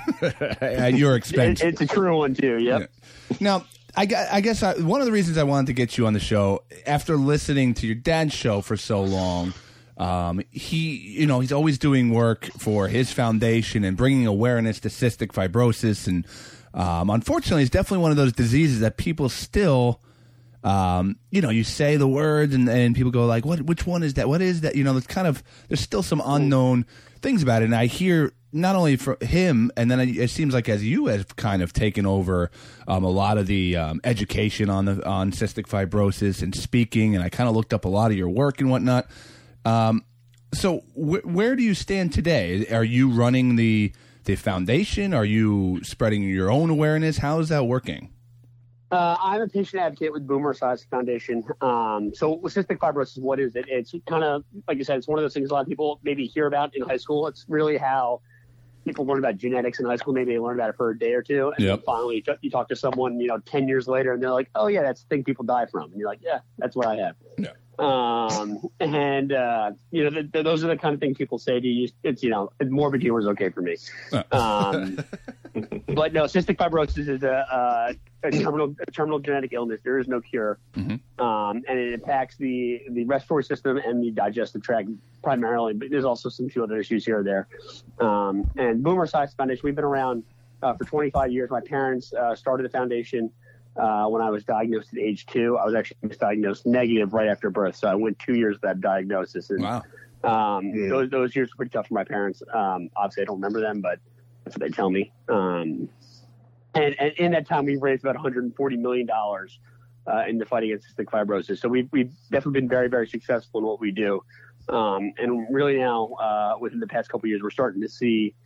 at your expense. It, it's a true one too. Yep. Yeah. Now, I, gu- I guess I, one of the reasons I wanted to get you on the show after listening to your dad's show for so long. Um, he, you know, he's always doing work for his foundation and bringing awareness to cystic fibrosis. And um, unfortunately, it's definitely one of those diseases that people still, um, you know, you say the words and, and people go like, what, which one is that? What is that? You know, there's kind of, there's still some unknown things about it. And I hear not only from him, and then it seems like as you have kind of taken over um, a lot of the um, education on the on cystic fibrosis and speaking, and I kind of looked up a lot of your work and whatnot. Um, so wh- where do you stand today? Are you running the the foundation? Are you spreading your own awareness? How is that working? Uh, I'm a patient advocate with Boomer Esiason Foundation. Um, so with cystic fibrosis, what is it? It's kind of, like you said, it's one of those things a lot of people maybe hear about in high school. It's really how people learn about genetics in high school. Maybe they learn about it for a day or two. And Yep. then finally you, t- you talk to someone, you know, ten years later, and they're like, oh, yeah, that's the thing people die from. And you're like, yeah, that's what I have. Yeah. Um, and, uh, you know, the, the, those are the kind of things people say to you. It's, you know, morbid humor is okay for me. Um, but no, cystic fibrosis is a, a, a terminal, a terminal genetic illness. There is no cure. Mm-hmm. Um, and it impacts the, the respiratory system and the digestive tract primarily, but there's also some few other issues here or there. Um, and Boomer Esiason Foundation, we've been around, uh, for twenty-five years. My parents, uh, started the foundation, Uh, when I was diagnosed at age two. I was actually misdiagnosed negative right after birth. So I went two years with that diagnosis. And, Wow. um, Yeah. those, those years were pretty tough for my parents. Um, obviously I don't remember them, but that's what they tell me. Um, and, and in that time we've raised about one hundred forty million dollars, uh, in the fight against cystic fibrosis. So we've, we've definitely been very, very successful in what we do. Um, and really now, uh, within the past couple of years, we're starting to see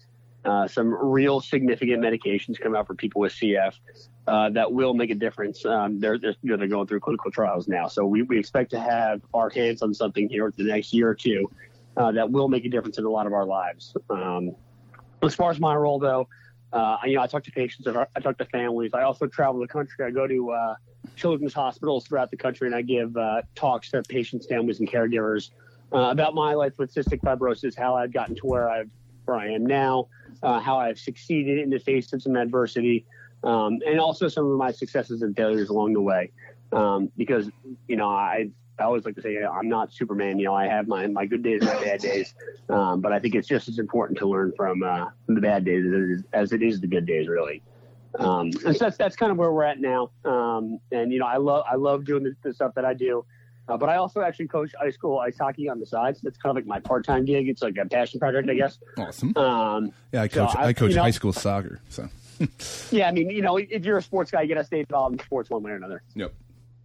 uh, some real significant medications come out for people with C F uh, that will make a difference. Um, they're, they're, you know, they're going through clinical trials now. So we, we expect to have our hands on something here the next year or two uh, that will make a difference in a lot of our lives. Um, as far as my role, though, uh, you know, I talk to patients, I talk to families. I also travel the country. I go to uh, children's hospitals throughout the country, and I give uh, talks to patients, families, and caregivers uh, about my life with cystic fibrosis, how I've gotten to where I've where I am now, uh, how I've succeeded in the face of some adversity, um, and also some of my successes and failures along the way. Um, because, you know, I, I always like to say I'm not Superman. You know, I have my, my good days and my bad days, um, but I think it's just as important to learn from, uh, from the bad days as it is, as it is the good days, really. Um, and so that's, that's kind of where we're at now. Um, and, you know, I love, I love doing the, the stuff that I do. Uh, but I also actually coach high school ice hockey on the side. So it's kind of like my part-time gig. It's like a passion project, I guess. Awesome. Um, yeah, I coach. so I, I coach you know, high school soccer. So. yeah, I mean, you know, if you're a sports guy, you got to stay involved in sports one way or another. Yep.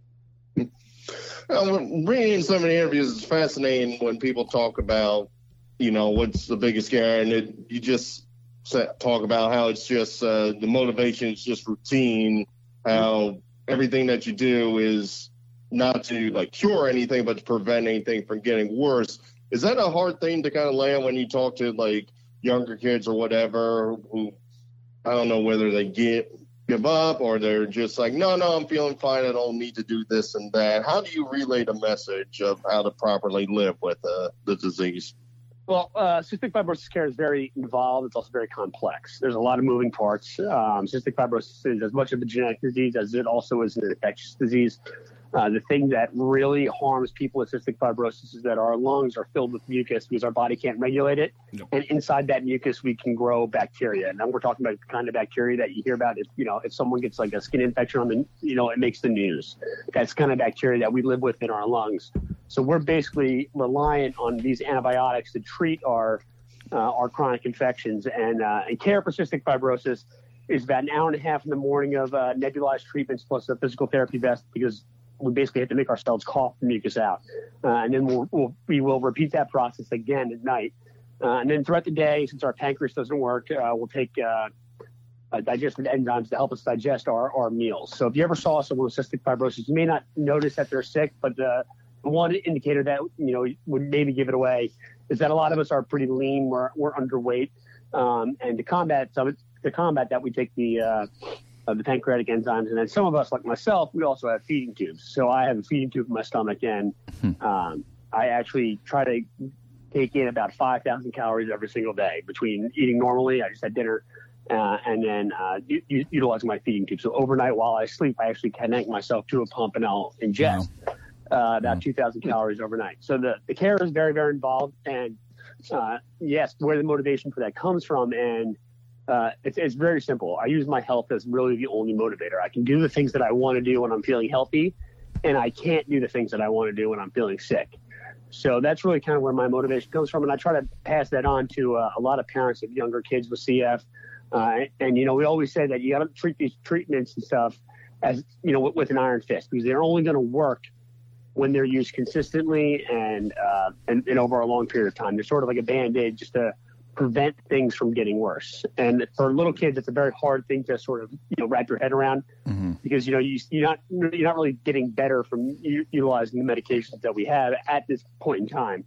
Um, reading some of the interviews is fascinating when people talk about, you know, what's the biggest scare, and it, you just talk about how it's just uh, the motivation is just routine. How everything that you do is not to like cure anything, but to prevent anything from getting worse. Is that a hard thing to kind of land when you talk to like younger kids or whatever who, I don't know whether they get give up or they're just like, no, no, I'm feeling fine. I don't need to do this and that. How do you relay the message of how to properly live with uh, the disease? Well, uh, cystic fibrosis care is very involved. It's also very complex. There's a lot of moving parts. Um, cystic fibrosis is as much of a genetic disease as it also is an infectious disease. Uh, the thing that really harms people with cystic fibrosis is that our lungs are filled with mucus because our body can't regulate it. Yep. And inside that mucus, we can grow bacteria. And now we're talking about the kind of bacteria that you hear about if, you know, if someone gets like a skin infection on the, you know, it makes the news. That's kind of bacteria that we live with in our lungs. So we're basically reliant on these antibiotics to treat our, uh, our chronic infections. And, uh, and care for cystic fibrosis is about an hour and a half in the morning of uh, nebulized treatments plus a physical therapy vest because we basically have to make ourselves cough the mucus out. Uh, and then we'll, we'll, we will repeat that process again at night. Uh, and then throughout the day, since our pancreas doesn't work, uh, we'll take uh, uh, digestive enzymes to help us digest our, our meals. So if you ever saw someone with cystic fibrosis, you may not notice that they're sick, but the one indicator that, you know, would maybe give it away is that a lot of us are pretty lean, we're, we're underweight. Um, and to combat some, to combat that, we take the uh, Uh, the pancreatic enzymes, and then some of us, like myself, we also have feeding tubes. So I have a feeding tube in my stomach, and um, I actually try to take in about five thousand calories every single day between eating normally. I just had dinner, uh, and then uh, u- utilizing my feeding tube. So overnight, while I sleep, I actually connect myself to a pump, and I'll ingest wow. uh, about wow. two thousand calories overnight. So the, the care is very, very involved, and uh, yes, where the motivation for that comes from, and Uh, it's, it's very simple. I use my health as really the only motivator. I can do the things that I want to do when I'm feeling healthy, and I can't do the things that I want to do when I'm feeling sick. So that's really kind of where my motivation comes from, and I try to pass that on to uh, a lot of parents of younger kids with C F. Uh, and, and, you know, we always say that you got to treat these treatments and stuff as, you know, with, with an iron fist, because they're only going to work when they're used consistently and, uh, and, and over a long period of time. They're sort of like a Band-Aid just to prevent things from getting worse. And for little kids, it's a very hard thing to sort of, you know, wrap your head around mm-hmm. because, you know, you, you're not, you're not really getting better from u- utilizing the medications that we have at this point in time.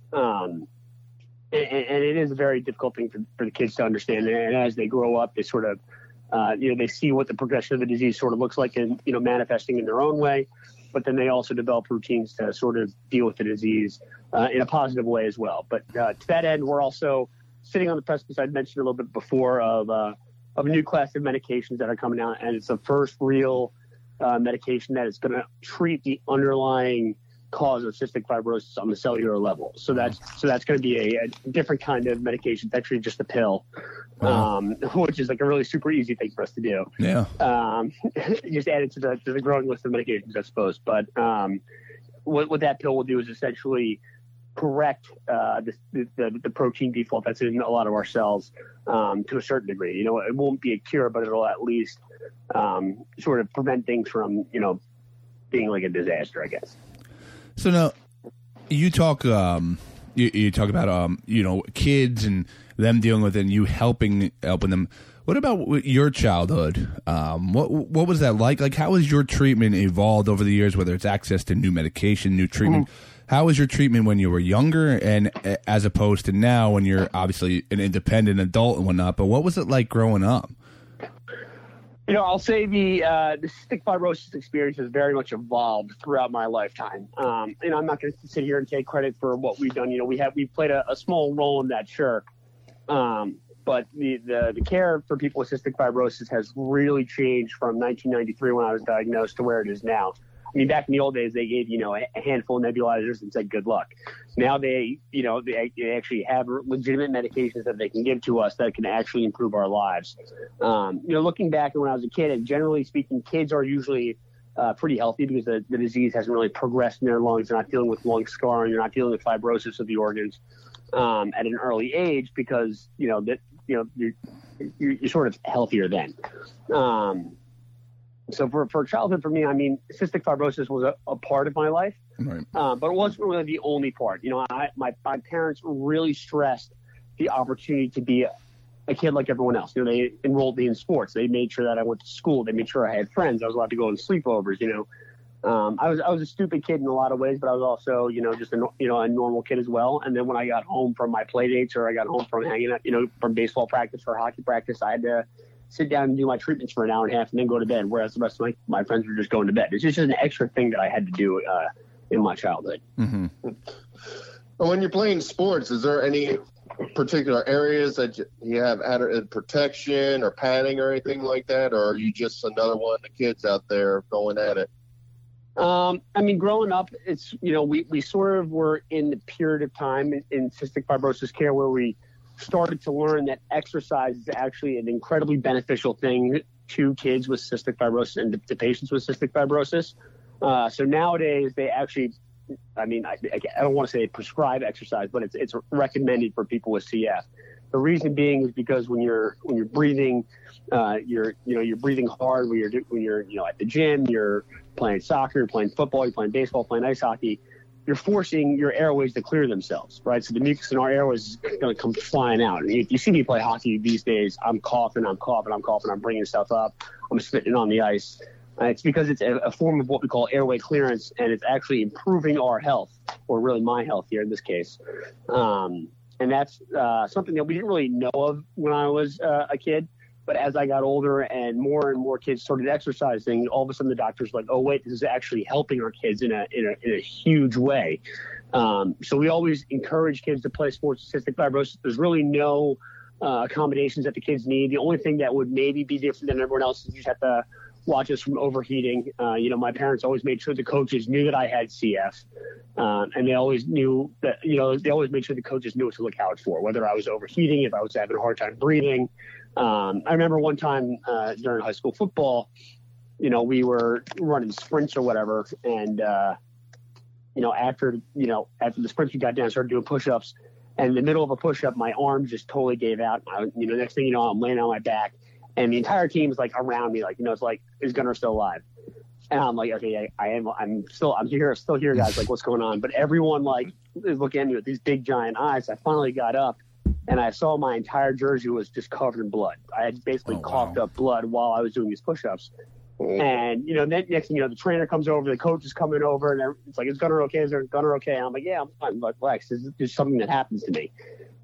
Um, and, and it is a very difficult thing for, for the kids to understand. And as they grow up, they sort of, uh, you know, they see what the progression of the disease sort of looks like and, you know, manifesting in their own way. But then they also develop routines to sort of deal with the disease uh, in a positive way as well. But uh, to that end, we're also sitting on the precipice, I'd mentioned a little bit before, of uh, of a new class of medications that are coming out, and it's the first real uh, medication that is going to treat the underlying cause of cystic fibrosis on the cellular level. So that's so that's going to be a, a different kind of medication. It's actually just a pill, wow. um, which is like a really super easy thing for us to do. Yeah, um, just add it to the to the growing list of medications, I suppose. But um, what what that pill will do is essentially correct uh, the, the the protein default that's in a lot of our cells um, to a certain degree. You know, it won't be a cure, but it'll at least um, sort of prevent things from, you know, being like a disaster, I guess. So now you talk, um, you, you talk about, um, you know, kids and them dealing with it and you helping helping them. What about your childhood? Um, what what was that like? Like, how has your treatment evolved over the years, whether it's access to new medication, new treatment? Mm-hmm. How was your treatment when you were younger and as opposed to now when you're obviously an independent adult and whatnot? But what was it like growing up? You know, I'll say the uh, the cystic fibrosis experience has very much evolved throughout my lifetime. Um, you know, I'm not going to sit here and take credit for what we've done. You know, we have we played a, a small role in that, sure. Um, but the, the the care for people with cystic fibrosis has really changed from nineteen ninety-three when I was diagnosed to where it is now. I mean, back in the old days, they gave, you know, a handful of nebulizers and said, good luck. Now they, you know, they, they actually have legitimate medications that they can give to us that can actually improve our lives. Um, you know, looking back when I was a kid, and generally speaking, kids are usually uh, pretty healthy because the, the disease hasn't really progressed in their lungs. They're not dealing with lung scarring. They're not dealing with fibrosis of the organs um, at an early age because, you know, that, you know, you're, you're, you're sort of healthier then. Um, So for, for childhood, for me, I mean, cystic fibrosis was a, a part of my life, right. um, but it wasn't really the only part. You know, I, my, my parents really stressed the opportunity to be a, a kid like everyone else. You know, they enrolled me in sports. They made sure that I went to school. They made sure I had friends. I was allowed to go on sleepovers, you know. Um, I was I was a stupid kid in a lot of ways, but I was also, you know, just a, you know, a normal kid as well. And then when I got home from my play dates or I got home from hanging out, you know, from baseball practice or hockey practice, I had to sit down and do my treatments for an hour and a half and then go to bed, whereas the rest of my, my friends were just going to bed. It's just an extra thing that I had to do uh, in my childhood. Mm-hmm. Well, when you're playing sports, is there any particular areas that you have added protection or padding or anything like that, or are you just another one of the kids out there going at it? Um, I mean, growing up, it's, you know, we, we sort of were in the period of time in, in cystic fibrosis care where we started to learn that exercise is actually an incredibly beneficial thing to kids with cystic fibrosis and to patients with cystic fibrosis. Uh, so nowadays they actually, I mean, I, I don't want to say prescribe exercise, but it's it's recommended for people with C F. The reason being is because when you're when you're breathing, uh, you're you know you're breathing hard when you're when you're you know at the gym, you're playing soccer, you're playing football, you're playing baseball, playing ice hockey. You're forcing your airways to clear themselves, right? So the mucus in our airways is going to come flying out. And you, you see me play hockey these days. I'm coughing, I'm coughing, I'm coughing, I'm bringing stuff up. I'm spitting on the ice. Uh, it's because it's a, a form of what we call airway clearance, and it's actually improving our health, or really my health here in this case. Um, and that's uh, something that we didn't really know of when I was uh, a kid. But as I got older and more and more kids started exercising, all of a sudden the doctor's like, oh, wait, this is actually helping our kids in a in a, in a huge way. Um, so we always encourage kids to play sports with cystic fibrosis. There's really no uh, accommodations that the kids need. The only thing that would maybe be different than everyone else is you just have to watch us from overheating. Uh, you know, my parents always made sure the coaches knew that I had C F. Um, and they always knew that, you know, they always made sure the coaches knew what to look out for, whether I was overheating, if I was having a hard time breathing. Um, I remember one time uh, during high school football, you know, we were running sprints or whatever. And, uh, you know, after, you know, after the sprints, we got down and started doing push-ups. And in the middle of a push-up, my arm just totally gave out. I, you know, next thing you know, I'm laying on my back. And the entire team is like around me, like, you know, it's like, is Gunnar still alive? And I'm like, okay, I, I am, I'm still, I'm here, still here, guys. Like, what's going on? But everyone like is looking at me with these big giant eyes. I finally got up and I saw my entire jersey was just covered in blood. I had basically oh, coughed wow. up blood while I was doing these push-ups. And, you know, then next thing you know, the trainer comes over, the coach is coming over, and it's like, is Gunnar okay? Is there Gunnar okay? And I'm like, yeah, I'm fine. But Lex, this is just something that happens to me.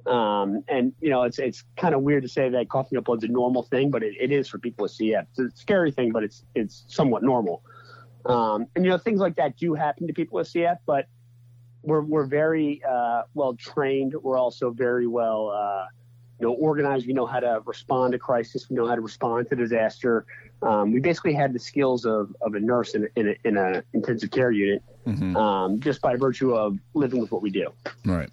Um, and, you know, it's it's kind of weird to say that coughing up blood's a normal thing, but it, it is for people with C F. It's a scary thing, but it's it's somewhat normal. Um, and, you know, things like that do happen to people with C F, but we're we're very uh, well trained. We're also very well, uh, you know, organized. We know how to respond to crisis. We know how to respond to disaster. Um, we basically had the skills of, of a nurse in a, in a, in a intensive care unit, mm-hmm. um, just by virtue of living with what we do. Right.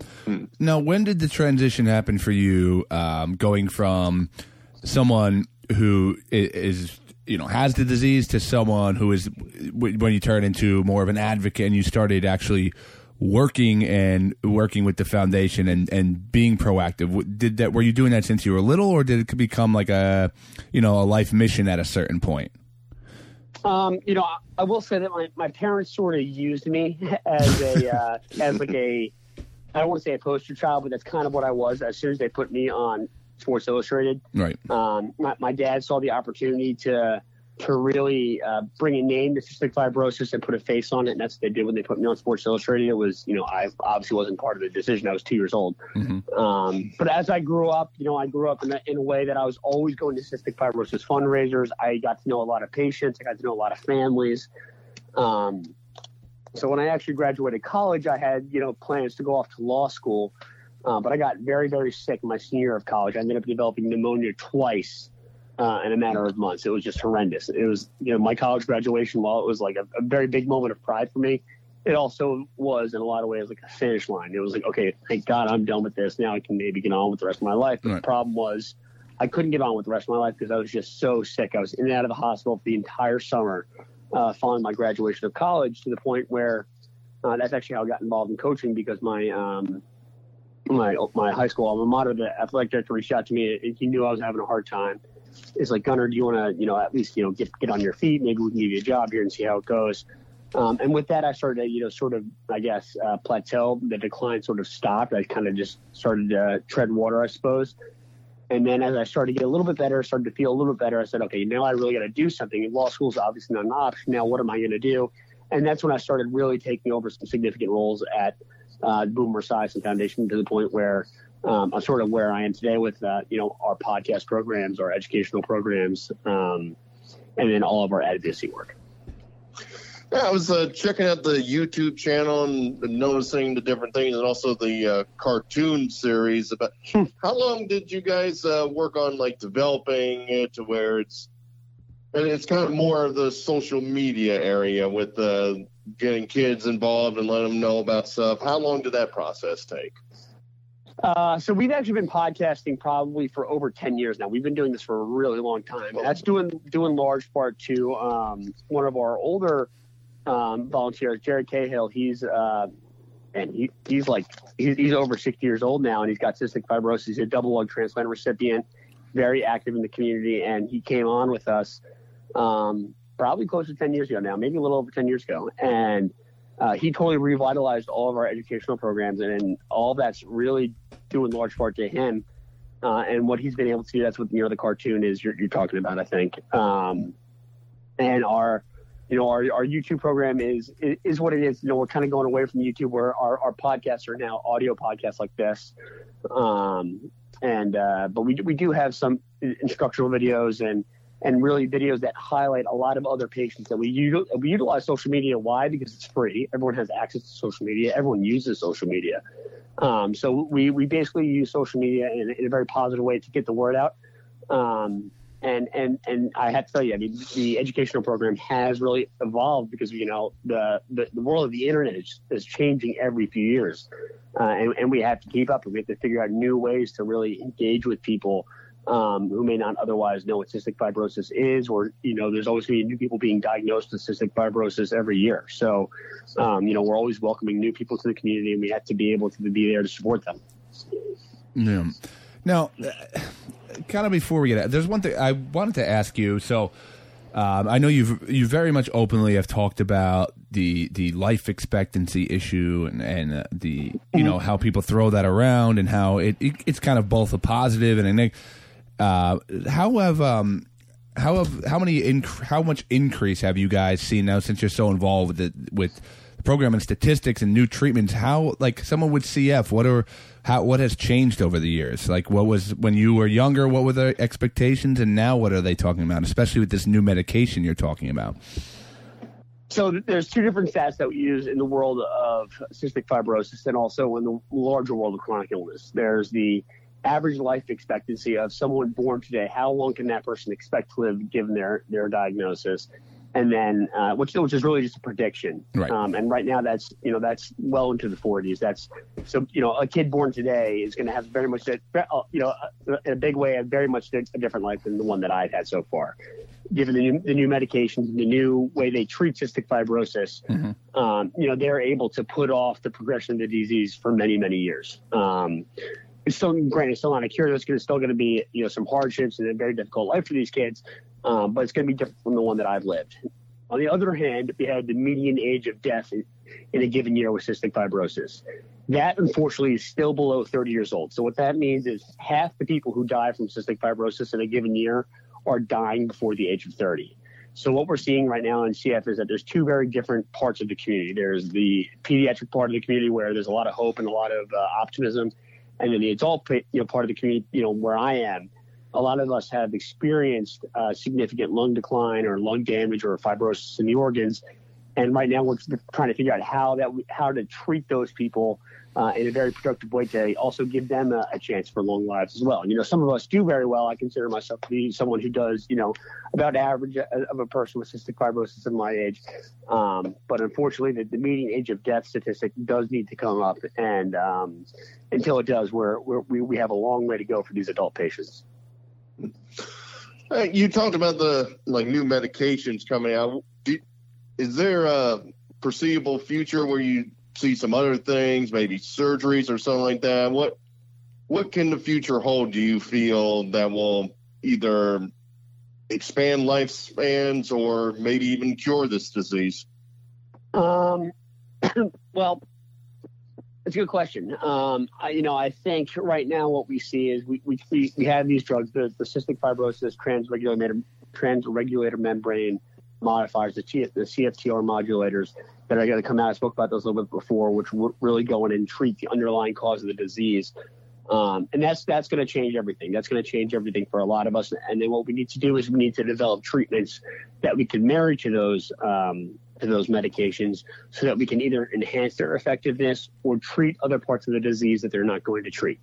Now, when did the transition happen for you, um, going from someone who is, you know, has the disease to someone who is, when you turn into more of an advocate and you started actually working and working with the foundation and, and being proactive? Did that, were you doing that since you were little, or did it become like a, you know, a life mission at a certain point? Um, you know, I, I will say that my, my parents sort of used me as a, uh, as like a, I don't want to say a poster child, but that's kind of what I was. As soon as they put me on Sports Illustrated, right? Um, my, my dad saw the opportunity to to really uh, bring a name to cystic fibrosis and put a face on it, and that's what they did when they put me on Sports Illustrated. It was, you know, I obviously wasn't part of the decision. I was two years old. Mm-hmm. Um, but as I grew up, you know, I grew up in a, in a way that I was always going to cystic fibrosis fundraisers. I got to know a lot of patients. I got to know a lot of families. Um, so when I actually graduated college, I had, you know, plans to go off to law school. Uh, but I got very, very sick my senior year of college. I ended up developing pneumonia twice. Uh, in a matter of months. It was just horrendous. It was, you know, my college graduation, while it was like a, a very big moment of pride for me, it also was in a lot of ways like a finish line. It was like, okay, thank God I'm done with this. Now I can maybe get on with the rest of my life. But right. The problem was I couldn't get on with the rest of my life because I was just so sick. I was in and out of the hospital for the entire summer uh, following my graduation of college, to the point where uh, that's actually how I got involved in coaching, because my um, my my high school alma mater, the athletic director, reached out to me. He knew I was having a hard time. It's like, Gunnar, do you want to, you know, at least, you know, get get on your feet? Maybe we can give you a job here and see how it goes. Um, and with that, I started to, you know, sort of, I guess, uh, plateau. The decline sort of stopped. I kind of just started to tread water, I suppose. And then as I started to get a little bit better, started to feel a little bit better, I said, okay, now I really got to do something. Law school is obviously not an option. Now what am I going to do? And that's when I started really taking over some significant roles at uh, Boomer Esiason Foundation, to the point where Um, I'm sort of where I am today with, uh, you know, our podcast programs, our educational programs, um, and then all of our advocacy work. Yeah, I was uh, checking out the YouTube channel and noticing the different things, and also the uh, cartoon series. About how long did you guys uh, work on, like, developing it to where it's, and it's kind of more of the social media area with uh, getting kids involved and letting them know about stuff? How long did that process take? Uh, so we've actually been podcasting probably for over ten years now. We've been doing this for a really long time. And that's doing doing large part to um, one of our older um, volunteers, Jared Cahill. He's uh, and he, he's like he's, he's over sixty years old now, and he's got cystic fibrosis. He's a double lung transplant recipient, very active in the community, and he came on with us um, probably close to ten years ago now, maybe a little over ten years ago, and Uh, he totally revitalized all of our educational programs, and all that's really due in large part to him. Uh, and what he's been able to do, that's what, you know, the cartoon is you're, you're talking about, I think. Um, and our, you know, our, our YouTube program is, is, is what it is. You know, we're kind of going away from YouTube, where our, our podcasts are now audio podcasts like this. Um, and, uh, but we, we do have some instructional videos and, and really videos that highlight a lot of other patients that we, util- we utilize social media. Why? Because it's free. Everyone has access to social media. Everyone uses social media. Um, so we, we basically use social media in, in a very positive way to get the word out. Um, and, and, and I have to tell you, I mean, the educational program has really evolved because, you know, the, the, the world of the internet is, is changing every few years. Uh, and, and we have to keep up, and we have to figure out new ways to really engage with people Um, who may not otherwise know what cystic fibrosis is, or, you know, there's always going to be new people being diagnosed with cystic fibrosis every year. So, um, you know, we're always welcoming new people to the community, and we have to be able to be there to support them. Yeah. Now, kind of before we get out, there's one thing I wanted to ask you. So, um, I know you've you very much openly have talked about the the life expectancy issue, and and uh, the you know how people throw that around, and how it, it it's kind of both a positive and a negative. Uh, how have um, how have how many inc- how much increase have you guys seen now since you're so involved with the, with the program and statistics and new treatments? How, like, someone with C F, what are how what has changed over the years? Like, what was when you were younger? What were the expectations, and now what are they talking about? Especially with this new medication you're talking about. So there's two different stats that we use in the world of cystic fibrosis, and also in the larger world of chronic illness. There's the average life expectancy of someone born today. How long can that person expect to live given their, their diagnosis? And then, uh, which, which is really just a prediction. Right. Um, and right now that's, you know, that's well into the forties. That's, so, you know, a kid born today is going to have very much, a, you know, in a big way, a very much a different life than the one that I've had so far. Given the new, the new medications, the new way they treat cystic fibrosis, mm-hmm. um, you know, they're able to put off the progression of the disease for many, many years. Um, It's still, granted, it's still not a cure. There's gonna, still going to be, you know, some hardships and a very difficult life for these kids, um, but it's going to be different from the one that I've lived. On the other hand, we had the median age of death in, in a given year with cystic fibrosis. That, unfortunately, is still below thirty years old. So what that means is half the people who die from cystic fibrosis in a given year are dying before the age of thirty. So what we're seeing right now in C F is that there's two very different parts of the community. There's the pediatric part of the community where there's a lot of hope and a lot of uh, optimism. And then the adult you know, part of the community, you know, where I am, a lot of us have experienced uh, significant lung decline or lung damage or fibrosis in the organs. And right now we're trying to figure out how that how to treat those people uh, in a very productive way to also give them a, a chance for long lives as well. You know, some of us do very well. I consider myself to be someone who does, you know, about average of a person with cystic fibrosis in my age. Um, but unfortunately, the, the median age of death statistic does need to come up. And um, until it does, we're, we're, we we have a long way to go for these adult patients. Hey, you talked about the like new medications coming out. Do, Is there a foreseeable future where you see some other things, maybe surgeries or something like that? What what can the future hold, do you feel, that will either expand lifespans or maybe even cure this disease? Um, well, it's a good question. Um, I, you know, I think right now what we see is we we, we have these drugs, the, the cystic fibrosis transregulator, transregulator membrane modifiers, the, T, the C F T R modulators that are going to come out. I spoke about those a little bit before, which will really go in and treat the underlying cause of the disease. Um, and that's that's going to change everything. That's going to change everything for a lot of us. And then what we need to do is we need to develop treatments that we can marry to those um, to those medications so that we can either enhance their effectiveness or treat other parts of the disease that they're not going to treat.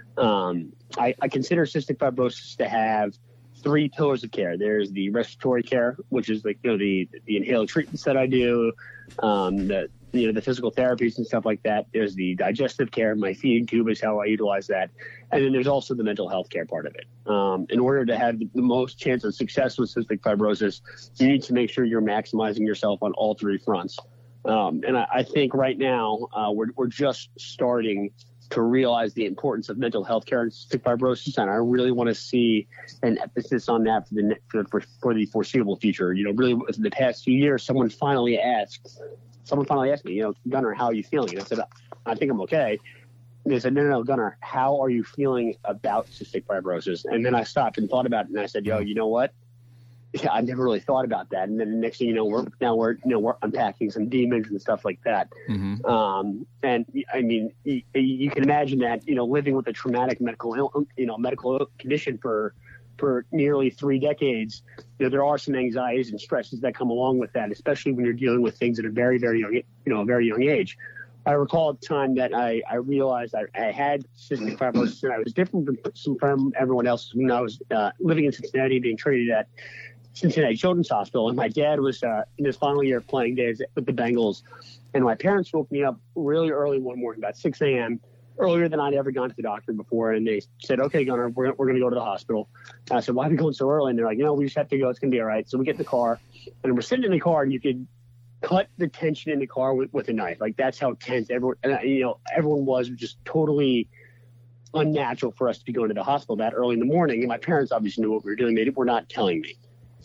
Um, I, I consider cystic fibrosis to have three pillars of care. There's the respiratory care, which is like, you know, the, the inhaled treatments that I do, um, the, you know, the physical therapies and stuff like that. There's the digestive care. My feeding tube is how I utilize that. And then there's also the mental health care part of it. Um, in order to have the most chance of success with cystic fibrosis, you need to make sure you're maximizing yourself on all three fronts. Um, and I, I think right now uh, we're, we're just starting to realize the importance of mental health care and cystic fibrosis, and I really want to see an emphasis on that for the for, for, for the foreseeable future. You know, really, in the past few years, someone finally asked, someone finally asked me, you know, Gunnar, how are you feeling? And I said, I think I'm okay. And they said, no, no, no, Gunnar, how are you feeling about cystic fibrosis? And then I stopped and thought about it, and I said, yo, you know what? Yeah, I never really thought about that. And then the next thing you know, we're now we're you know we're unpacking some demons and stuff like that. Mm-hmm. Um, and I mean, you, you can imagine that, you know, living with a traumatic medical you know medical condition for for nearly three decades, you know, there are some anxieties and stresses that come along with that, especially when you're dealing with things at a very very young you know a very young age. I recall at the time that I, I realized I, I had cystic fibrosis, and I was different from, from everyone else when I was uh, living in Cincinnati, being treated at Cincinnati Children's Hospital. And my dad was uh, in his final year of playing days with the Bengals. And my parents woke me up really early one morning, about six a.m., earlier than I'd ever gone to the doctor before. And they said, okay, Gunnar, we're, we're going to go to the hospital. And I said, why are we going so early? And they're like, you know, we just have to go. It's going to be all right. So we get in the car, and we're sitting in the car, and you could cut the tension in the car with, with a knife. Like, that's how tense everyone, you know, everyone was, just totally unnatural for us to be going to the hospital that early in the morning. And my parents obviously knew what we were doing. They were not telling me.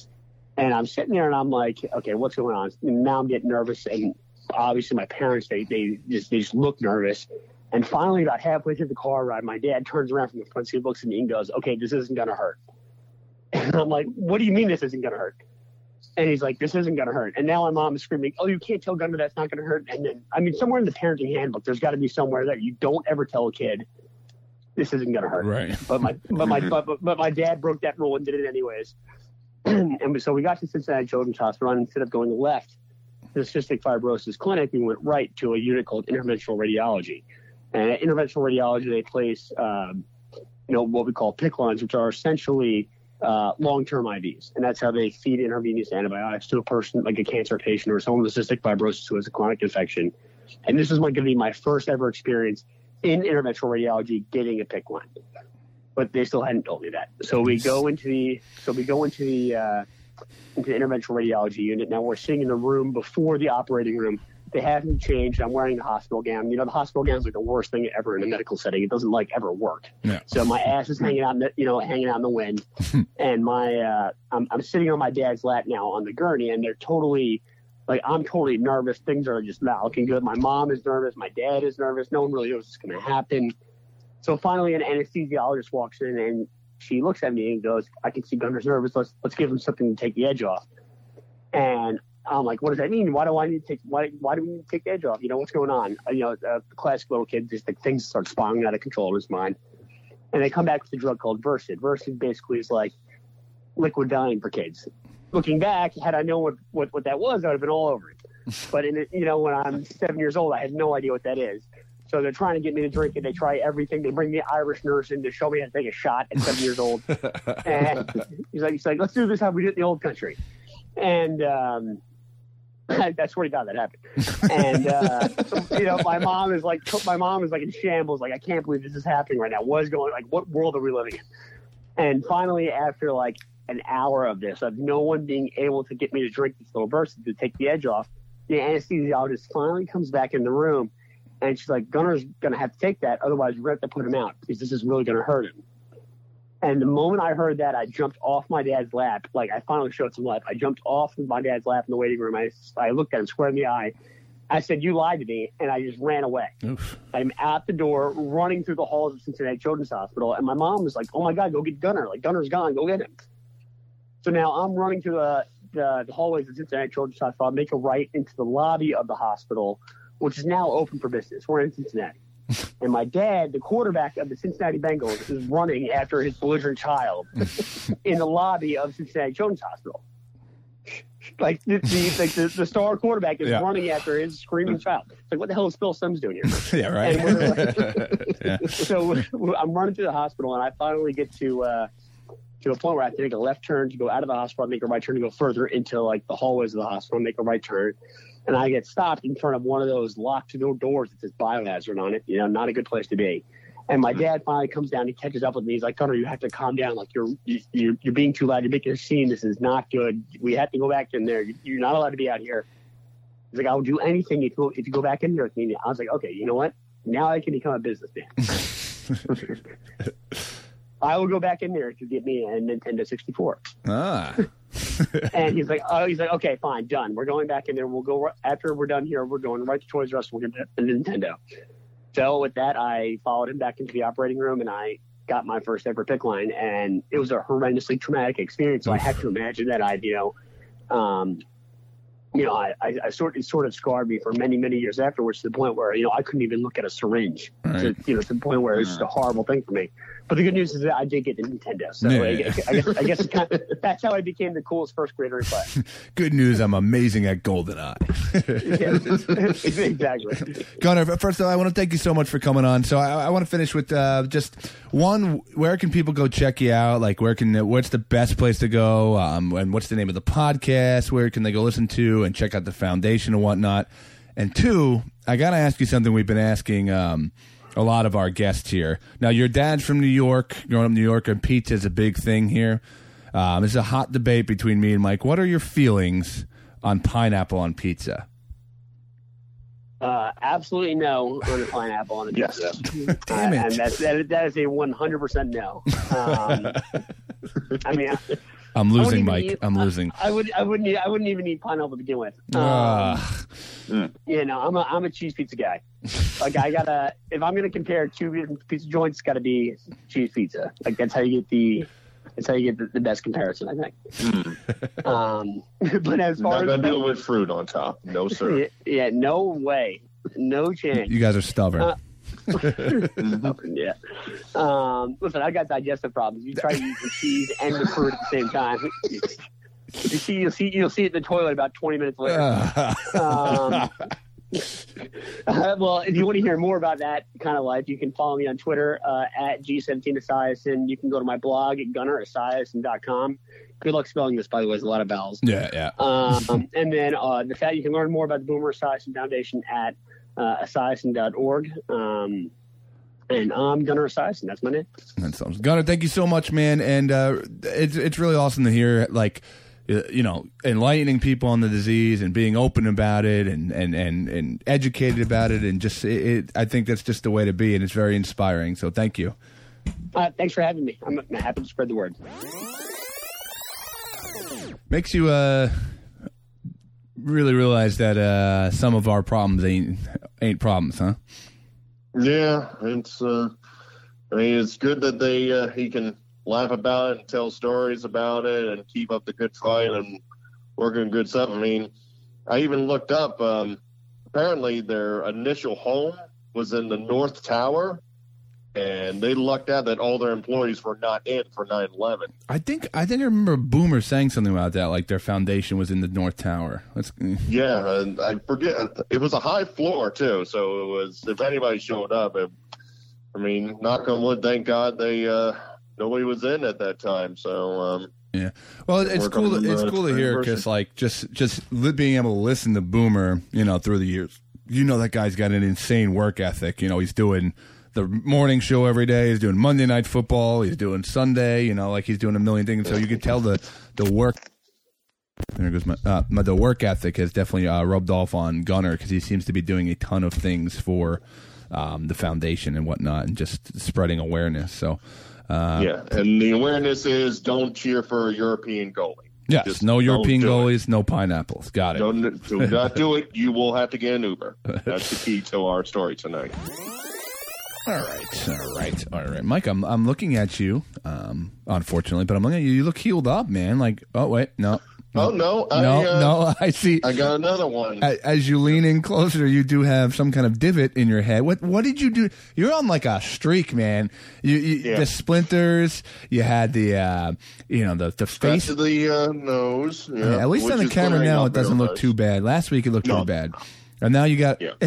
And I'm sitting there and I'm like, okay, what's going on? And now I'm getting nervous. And obviously my parents, they, they just, they just look nervous. And finally, about halfway through the car ride, my dad turns around from the front seat, looks at me and goes, okay, this isn't going to hurt. And I'm like, what do you mean this isn't going to hurt? And he's like, this isn't going to hurt. And now my mom is screaming, oh, you can't tell Gunnar that's not going to hurt. And then, I mean, somewhere in the parenting handbook, there's got to be somewhere that you don't ever tell a kid this isn't going to hurt. Right. But my, but my, but, but my dad broke that rule and did it anyways. And so we got to Cincinnati Children's Hospital, and instead of going left to the cystic fibrosis clinic, we went right to a unit called interventional radiology. And at interventional radiology, they place, um, you know, what we call P I C C lines, which are essentially uh, long-term I Vs. And that's how they feed intravenous antibiotics to a person, like a cancer patient or someone with cystic fibrosis who has a chronic infection. And this is going to be my first ever experience in interventional radiology getting a P I C C line. But they still hadn't told me that. So we go into the so we go into the uh, into the interventional radiology unit. Now we're sitting in the room before the operating room. They haven't changed. I'm wearing the hospital gown. You know, the hospital gown is like the worst thing ever in a medical setting. It doesn't like ever work. Yeah. So my ass is hanging out, in the, you know, hanging out in the wind, and my uh, I'm, I'm sitting on my dad's lap now on the gurney, and they're totally Like, I'm totally nervous. Things are just not looking good. My mom is nervous. My dad is nervous. No one really knows what's going to happen. So finally, an anesthesiologist walks in, and she looks at me and goes, I can see Gunner's nervous. Let's let's give him something to take the edge off. And I'm like, what does that mean? Why do I need to take, why, why do we need to take the edge off? You know, what's going on? You know, the classic little kid, just like things start spiraling out of control in his mind. And they come back with a drug called Versed. Versed basically is like liquid Valium for kids. Looking back, had I known what, what, what that was, I would have been all over it. But, in it, you know, when I'm seven years old, I had no idea what that is. So they're trying to get me to drink it. They try everything. They bring the Irish nurse in to show me how to take a shot at seven years old. And he's like, he's like, let's do this how we did in the old country. And um, that's where he got that happened. And, uh, so, you know, my mom is like, my mom is like in shambles. Like, I can't believe this is happening right now. What is going on? Like, what world are we living in? And finally, after like an hour of this, of no one being able to get me to drink this little Versed to take the edge off, the anesthesiologist finally comes back in the room, and she's like, Gunner's going to have to take that, otherwise we're going to have to put him out because this is really going to hurt him. And the moment I heard that, I jumped off my dad's lap. Like, I finally showed some life. I jumped off my dad's lap in the waiting room. I, I looked at him square in the eye. I said, you lied to me, and I just ran away. Oof. I'm out the door, running through the halls of Cincinnati Children's Hospital, and my mom was like, oh, my God, go get Gunner. Like, Gunner's gone. Go get him. So now I'm running through the, the, the hallways of Cincinnati Children's Hospital. I make a right into the lobby of the hospital, which is now open for business. We're in Cincinnati. And my dad, the quarterback of the Cincinnati Bengals, is running after his belligerent child in the lobby of Cincinnati Children's Hospital. Like, the, the, like the, the star quarterback is yeah. running after his screaming child. It's like, what the hell is Phil Simms doing here? Yeah, right. And we're like, yeah. So I'm running through the hospital, and I finally get to uh, to a point where I have to make a left turn to go out of the hospital, make a right turn to go further into like the hallways of the hospital, make a right turn. And I get stopped in front of one of those locked doors that says biohazard on it. You know, not a good place to be. And my dad finally comes down and catches up with me. He's like, Gunner, you have to calm down. Like, you're you're you're being too loud. You're making a scene. This is not good. We have to go back in there. You're not allowed to be out here. He's like, I will do anything if you, if you go back in there with me. I was like, okay, you know what? Now I can become a businessman. I will go back in there to get me a Nintendo sixty-four. Ah. And he's like, oh, he's like, okay, fine, done. We're going back in there. We'll go after we're done here. We're going right to Toys R Us. We're going to the Nintendo. So with that, I followed him back into the operating room, and I got my first ever pick line. And it was a horrendously traumatic experience. So I have to imagine that I've, you know, um, you know, I, I, I sort, it sort of scarred me for many, many years afterwards, to the point where, you know, I couldn't even look at a syringe. Right. To, you know, to the point where it was just a horrible thing for me. But the good news is that I did get the Nintendo. So yeah. I, I guess, I guess it kind of, that's how I became the coolest first grader in class. Good news, I'm amazing at GoldenEye. Yeah, exactly. Gunner, first of all, I want to thank you so much for coming on. So I, I want to finish with uh, just one, where can people go check you out? Like, where can, what's the best place to go? Um, and what's the name of the podcast? Where can they go listen to and check out the foundation and whatnot? And two, I got to ask you something we've been asking um, a lot of our guests here. Now, your dad's from New York, growing up in New York, and pizza is a big thing here. Um, it's a hot debate between me and Mike. What are your feelings on pineapple on pizza? Uh, absolutely no on the pineapple on the pizza. Yes. Damn it. Uh, and that's, that, that is a one hundred percent no. Um, I mean, I, I'm losing, Mike. Eat, I'm losing. I, I would. I wouldn't. Eat, I wouldn't even eat pineapple to begin with. Um, uh. You know, I'm a. I'm a cheese pizza guy. Like, I gotta. If I'm gonna compare two different pizza joints, it's got to be cheese pizza. Like, that's how you get the. That's how you get the, the best comparison, I think. Mm. Um, but as far Not as gonna do it with fruit on top, no sir. Yeah, yeah, no way, no chance. You guys are stubborn. Uh, yeah. Um, listen, I got digestive problems. You try to eat the cheese and the fruit at the same time. You see, you'll see, you'll see it in the toilet about twenty minutes later. Um, uh, well, if you want to hear more about that kind of life, you can follow me on Twitter uh, at G seventeen Esiason. You can go to my blog at gunner esiason dot com. Good luck spelling this, by the way. There's a lot of vowels. Yeah, yeah. Um, and then uh, the fact you can learn more about the Boomer Esiason Foundation at uh, esiason dot org. Um, and I'm Gunner Esiason. That's my name. That's awesome. Gunner, thank you so much, man. And uh, it's it's really awesome to hear, like, you know, enlightening people on the disease and being open about it and, and, and, and educated about it. And just, it, it, I think that's just the way to be. And it's very inspiring. So thank you. Uh, thanks for having me. I'm happy to spread the word. Makes you uh, really realize that uh, some of our problems ain't ain't problems, huh? Yeah, it's. Uh, I mean, it's good that they uh, he can laugh about it and tell stories about it and keep up the good fight and working good stuff. I mean, I even looked up. Um, apparently, their initial home was in the North Tower, and they lucked out that all their employees were not in for nine eleven. I think I think I remember Boomer saying something about that, like their foundation was in the North Tower. That's, yeah, and I forget. It was a high floor too, so it was. If anybody showed up, it, I mean, knock on wood, thank God they uh, nobody was in at that time. So um, yeah, well, it's cool. To, it's cool to hear because, like, just just li- being able to listen to Boomer, you know, through the years, you know, that guy's got an insane work ethic. You know, he's doing the morning show every day. He's doing Monday Night Football. He's doing Sunday. You know, like he's doing a million things. So you could tell the the work. There goes my, uh, my the work ethic has definitely uh, rubbed off on Gunner because he seems to be doing a ton of things for um, the foundation and whatnot, and just spreading awareness. So uh, yeah, and the awareness is don't cheer for a European goalie. Yes, Just no European goalies, it. no pineapples. Got it. Don't, do not do it. You will have to get an Uber. That's the key to our story tonight. All right, all right, all right, Mike. I'm I'm looking at you, um, unfortunately, but I'm looking at you. You look healed up, man. Like, oh wait, no. Oh no! I, no, uh, no! I see. I got another one. As you lean in closer, you do have some kind of divot in your head. What? What did you do? You're on like a streak, man. You, you yeah. The splinters. You had the, uh, you know, the the face. Scratch of the uh, nose. Yeah, yeah, at least on the camera now, it doesn't look nice. too bad. Last week it looked no. too bad, and now you got. Yeah.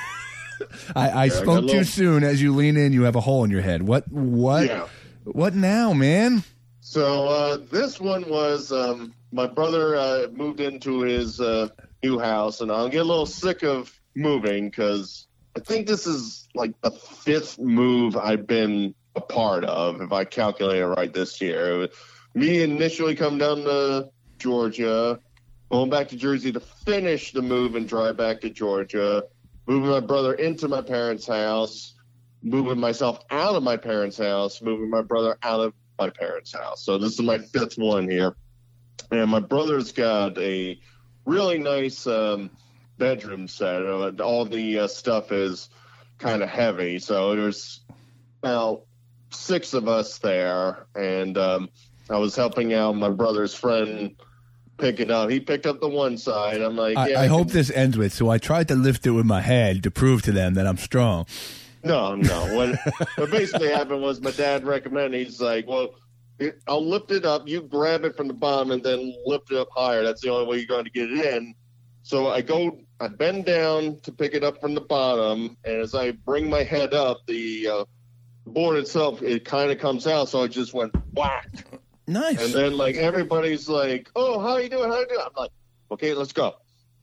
I, I yeah, spoke I too little... soon. As you lean in, you have a hole in your head. What? What? Yeah. What now, man? So uh, this one was um, my brother uh, moved into his uh, new house, and I'll get a little sick of moving because I think this is like the fifth move I've been a part of, if I calculate it right this year. Me initially come down to Georgia, going back to Jersey to finish the move and drive back to Georgia, moving my brother into my parents' house, moving myself out of my parents' house, moving my brother out of my parents' house. So this is my fifth one here. And my brother's got a really nice um, bedroom set. All the uh, stuff is kind of heavy. So there's about six of us there. And um, I was helping out my brother's friend pick it up. He picked up the one side. I'm like, I, yeah, I, I hope can... this ends with, so I tried to lift it with my head to prove to them that I'm strong. No, no. What, what basically happened was my dad recommended, he's like, well, it, I'll lift it up. You grab it from the bottom and then lift it up higher. That's the only way you're going to get it in. So I go, I bend down to pick it up from the bottom. And as I bring my head up, the uh, board itself, it kind of comes out. So I just went whack. Nice. And then like everybody's like, oh, how you doing? How you doing? I'm like, okay, let's go.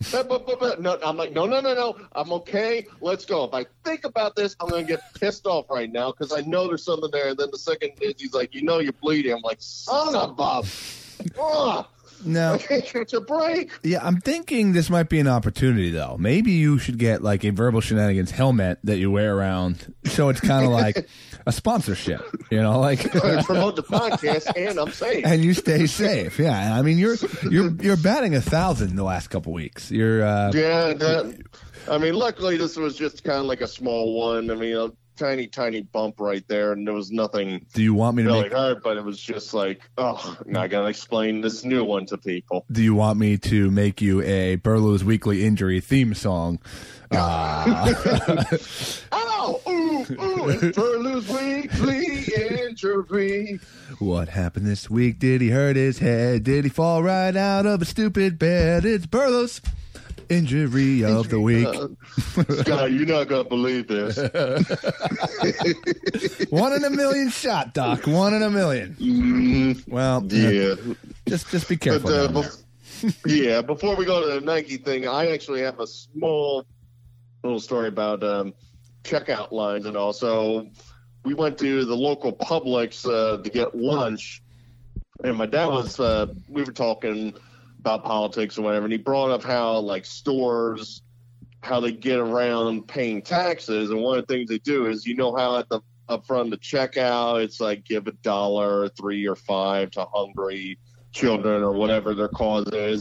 No, I'm like, no, no, no, no. I'm okay. Let's go. If I think about this, I'm going to get pissed off right now because I know there's something there. And then the second is he's like, you know, you're bleeding. I'm like, son of a... Oh, now, I can't catch a break. Yeah, I'm thinking this might be an opportunity, though. Maybe you should get like a Verbal Shenanigans helmet that you wear around, so it's kind of like a sponsorship, you know, like I promote the podcast and I'm safe, and you stay safe. Yeah, I mean, you're you're you're batting a thousand the last couple weeks. You're uh, yeah. That, I mean, luckily this was just kind of like a small one. I mean, a tiny, tiny bump right there, and there was nothing. Do you want me to really make? hurt? But it was just like, oh, now I gotta explain this new one to people. Do you want me to make you a Burlow's Weekly Injury theme song? Uh, Ow! Ooh, ooh! It's Burlow's Weekly Injury. What happened this week? Did he hurt his head? Did he fall right out of a stupid bed? It's Burlow's Injury of the Week. Uh, Scott, you're not going to believe this. One in a million shot, Doc. One in a million. Mm, well, yeah. Uh, just just be careful. But, uh, bef- yeah, before we go to the Nike thing, I actually have a small little story about um, checkout lines and all. So we went to the local Publix uh, to get lunch, and my dad was, uh, we were talking about politics or whatever, and he brought up how like stores, how they get around paying taxes, and one of the things they do is, you know how at the up front the checkout it's like give a dollar, three or five to hungry children or whatever their cause is.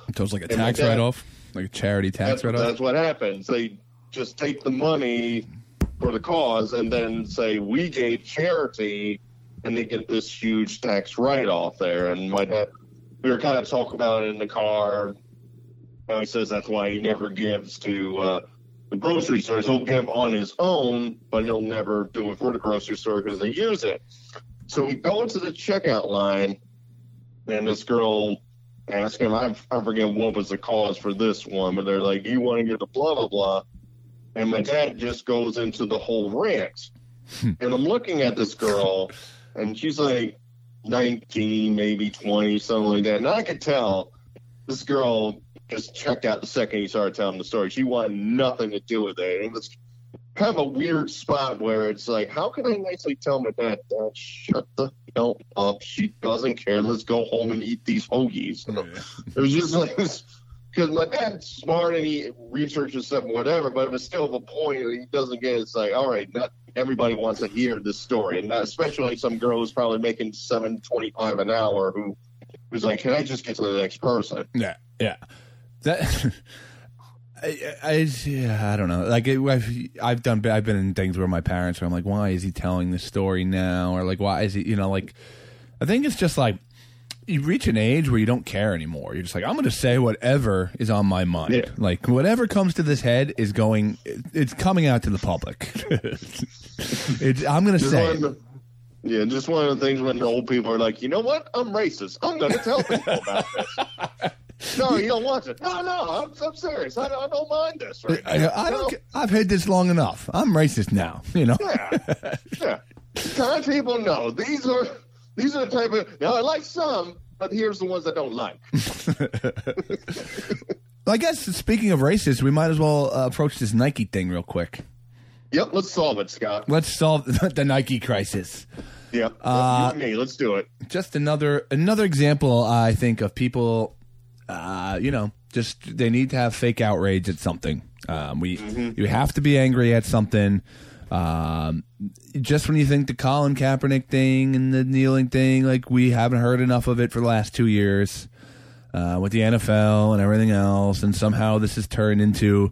So it's like a And my tax dad- write-off, like a charity tax That's, write-off. that's what happens. They just take the money for the cause and then say, we gave charity, and they get this huge tax write-off there. And my dad, we were kind of talking about it in the car. Uh, he says that's why he never gives to uh, the grocery stores. He'll give on his own, but he'll never do it for the grocery store because they use it. So we go into the checkout line, and this girl asked him, I, I forget what was the cause for this one, but they're like, you want to get the blah, blah, blah. And my dad just goes into the whole rant. And I'm looking at this girl, and she's like nineteen, maybe twenty, something like that. And I could tell this girl just checked out the second he started telling the story. She wanted nothing to do with it. And it was kind of a weird spot where it's like, how can I nicely tell my dad, Dad, shut the hell up. She doesn't care. Let's go home and eat these hoagies. It was just like this. Because my dad's smart and he researches stuff and whatever, but if it's still of a point that he doesn't get, it's like, all right, not everybody wants to hear this story, and not, especially some girl who's probably making seven twenty-five an hour who who's like, can I just get to the next person? Yeah, yeah. That I, I, yeah, I don't know. Like it, I've, I've done, I've been in things where my parents are, I'm like, why is he telling this story now, or like, why is he, you know, like, I think it's just like, you reach an age where you don't care anymore. You're just like, I'm going to say whatever is on my mind. Yeah. Like, whatever comes to this head is going, it's coming out to the public. it's, I'm going to Just say one of the- Yeah, just one of the things when the old people are like, you know what? I'm racist. I'm going to tell people about this. No, you don't want it. No, no, I'm, I'm serious. I, I don't mind this right I, now. I don't. No. ca- I've heard this long enough. I'm racist now. You know. Yeah, yeah. Kind of people know. These are these are the type of. Now I like some, but here's the ones I don't like. Well, I guess speaking of racist, we might as well uh, approach this Nike thing real quick. Yep, let's solve it, Scott. Let's solve the Nike crisis. Yep, Uh, you and me. Let's do it. Just another another example, I think, of people. Uh, you know, just they need to have fake outrage at something. Um, we you have to be angry at something. Um, just when you think the Colin Kaepernick thing and the kneeling thing, like we haven't heard enough of it for the last two years uh, with the N F L and everything else, and somehow this has turned into,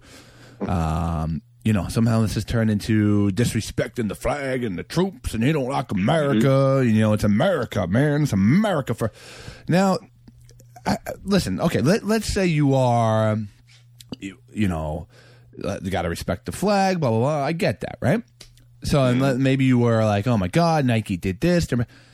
um, you know, somehow this has turned into disrespecting the flag and the troops, and they don't like America. You know, it's America, man. It's America for now. I, listen, okay, let, let's say you are, you, you know, uh, you got to respect the flag, blah, blah, blah. I get that, right? So and let, maybe you were like, oh, my God, Nike did this.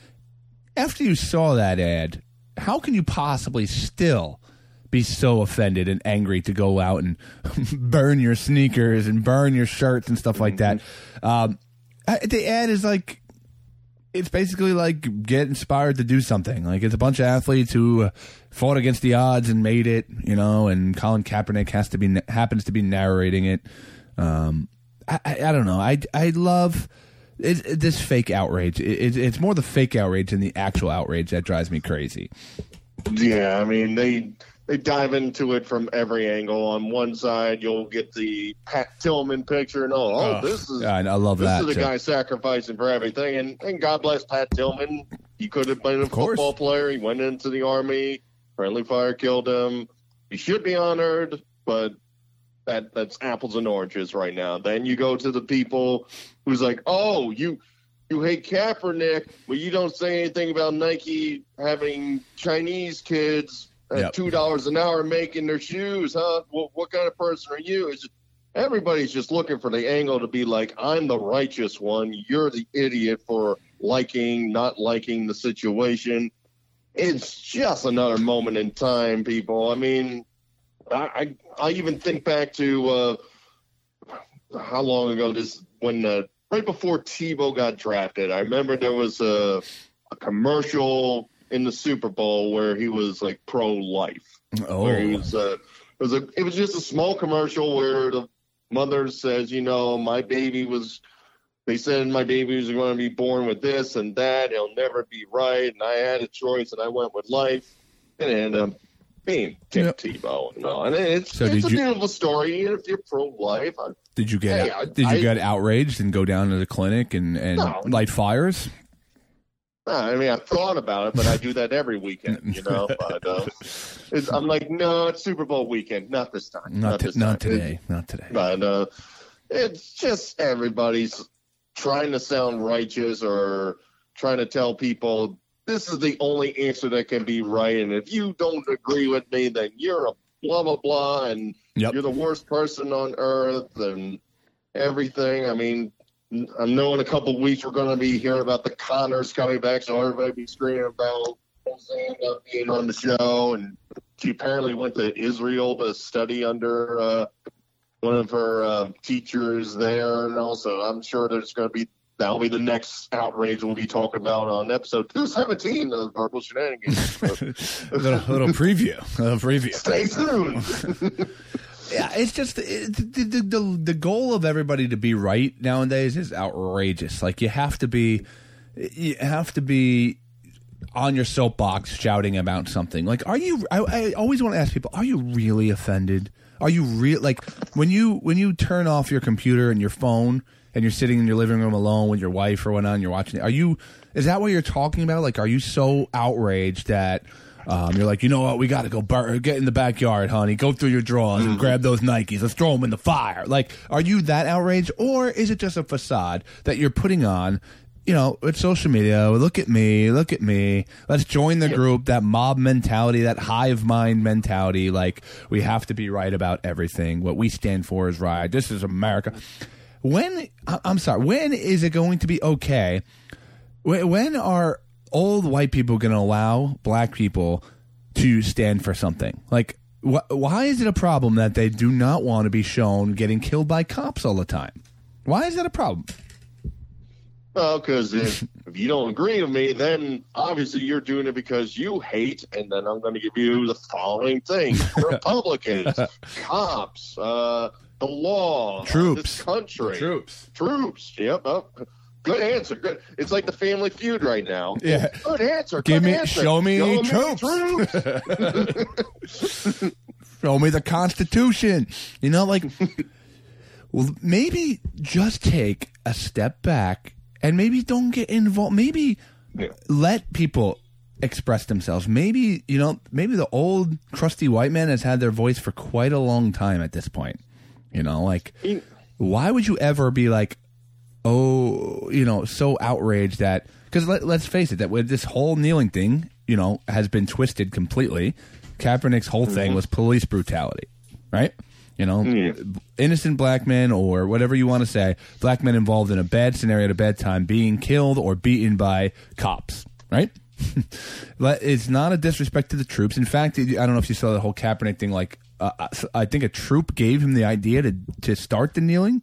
After you saw that ad, how can you possibly still be so offended and angry to go out and burn your sneakers and burn your shirts and stuff like that? Um, I, the ad is like, it's basically like get inspired to do something. Like it's a bunch of athletes who uh, fought against the odds and made it, you know. And Colin Kaepernick has to be happens to be narrating it. Um, I, I, I don't know. I I love it, it, this fake outrage. It, it, it's more the fake outrage than the actual outrage that drives me crazy. Yeah, I mean they they dive into it from every angle. On one side, you'll get the Pat Tillman picture, and oh, oh Ugh. this is Yeah, I I love this that. is the too. guy sacrificing for everything. And, and God bless Pat Tillman. He could have been a course. football player. He went into the Army. Friendly fire killed him. He should be honored, but that that's apples and oranges right now. Then you go to the people who's like, oh, you you hate Kaepernick, but you don't say anything about Nike having Chinese kids at Yep. two dollars an hour making their shoes, huh? What, what kind of person are you? It's, everybody's just looking for the angle to be like, I'm the righteous one. You're the idiot for liking, not liking the situation. It's just another moment in time, people. I mean, I I, I even think back to uh, how long ago this when uh, right before Tebow got drafted. I remember there was a, a commercial in the Super Bowl where he was like pro-life. Oh, Where he was, uh, it was a it was just a small commercial where the mother says, you know, my baby was. They said my baby was going to be born with this and that. It'll never be right. And I had a choice, and I went with life. And it ended up being Tim Yep. Tebow. And, all. and it's, So it's did a you- beautiful story. If you're pro-life, I, did you get Hey, out, I- did you I- get outraged and go down to the clinic and, and No. light fires? I mean, I thought about it, but I do that every weekend, you know. But uh, It's, I'm like, no, it's Super Bowl weekend. Not this time. Not, not, t- this not time. today. It, not today. But uh, it's just everybody's trying to sound righteous or trying to tell people this is the only answer that can be right. And if you don't agree with me, then you're a blah, blah, blah. And Yep. you're the worst person on earth and everything. I mean, I know in a couple of weeks we're going to be hearing about the Connors coming back, so everybody be screaming about Hosanna being on the show. And she apparently went to Israel to study under uh, one of her uh, teachers there. And also, I'm sure there's going to be that'll be the next outrage we'll be talking about on episode two seventeen of Verbal Shenanigans. a little, little preview. A little preview. Stay tuned. Yeah, it's just it, the, the the the goal of everybody to be right nowadays is outrageous. Like you have to be, you have to be on your soapbox shouting about something. Like, are you? I, I always want to ask people: are you really offended? Are you real? Like when you when you turn off your computer and your phone and you're sitting in your living room alone with your wife or whatnot, and you're watching it. Are you? Is that what you're talking about? Like, are you so outraged that? Um, you're like, you know what? We got to go bur- get in the backyard, honey. Go through your drawers and grab those Nikes. Let's throw them in the fire. Like, are you that outraged, or is it just a facade that you're putting on? You know, it's social media. Look at me. Look at me. Let's join the group. That mob mentality, that hive mind mentality. Like, we have to be right about everything. What we stand for is right. This is America. When I'm sorry. When is it going to be okay? When are old white people going to allow black people to stand for something? Like, wh- why is it a problem that they do not want to be shown getting killed by cops all the time? Why is that a problem? Well, because if, if you don't agree with me, then obviously you're doing it because you hate, and then I'm going to give you the following things. Republicans, cops, uh, the law, Troops. uh, this country. Troops. Troops, yep. Oh, good answer. Good. It's like the Family Feud right now. Yeah. Good answer. Give good me, answer. show me Show troops. troops. Show me the Constitution. You know, like, well, maybe just take a step back and maybe don't get involved. Maybe Yeah. let people express themselves. Maybe, you know, maybe the old crusty white man has had their voice for quite a long time at this point. You know, like, why would you ever be like, oh, you know, so outraged that, because let, let's face it, that with this whole kneeling thing, you know, has been twisted completely. Kaepernick's whole thing was police brutality, right? You know, Yeah. innocent black men, or whatever you want to say, black men involved in a bad scenario at a bad time being killed or beaten by cops, right? It's not a disrespect to the troops. In fact, I don't know if you saw the whole Kaepernick thing. Like, uh, I think a troop gave him the idea to to start the kneeling.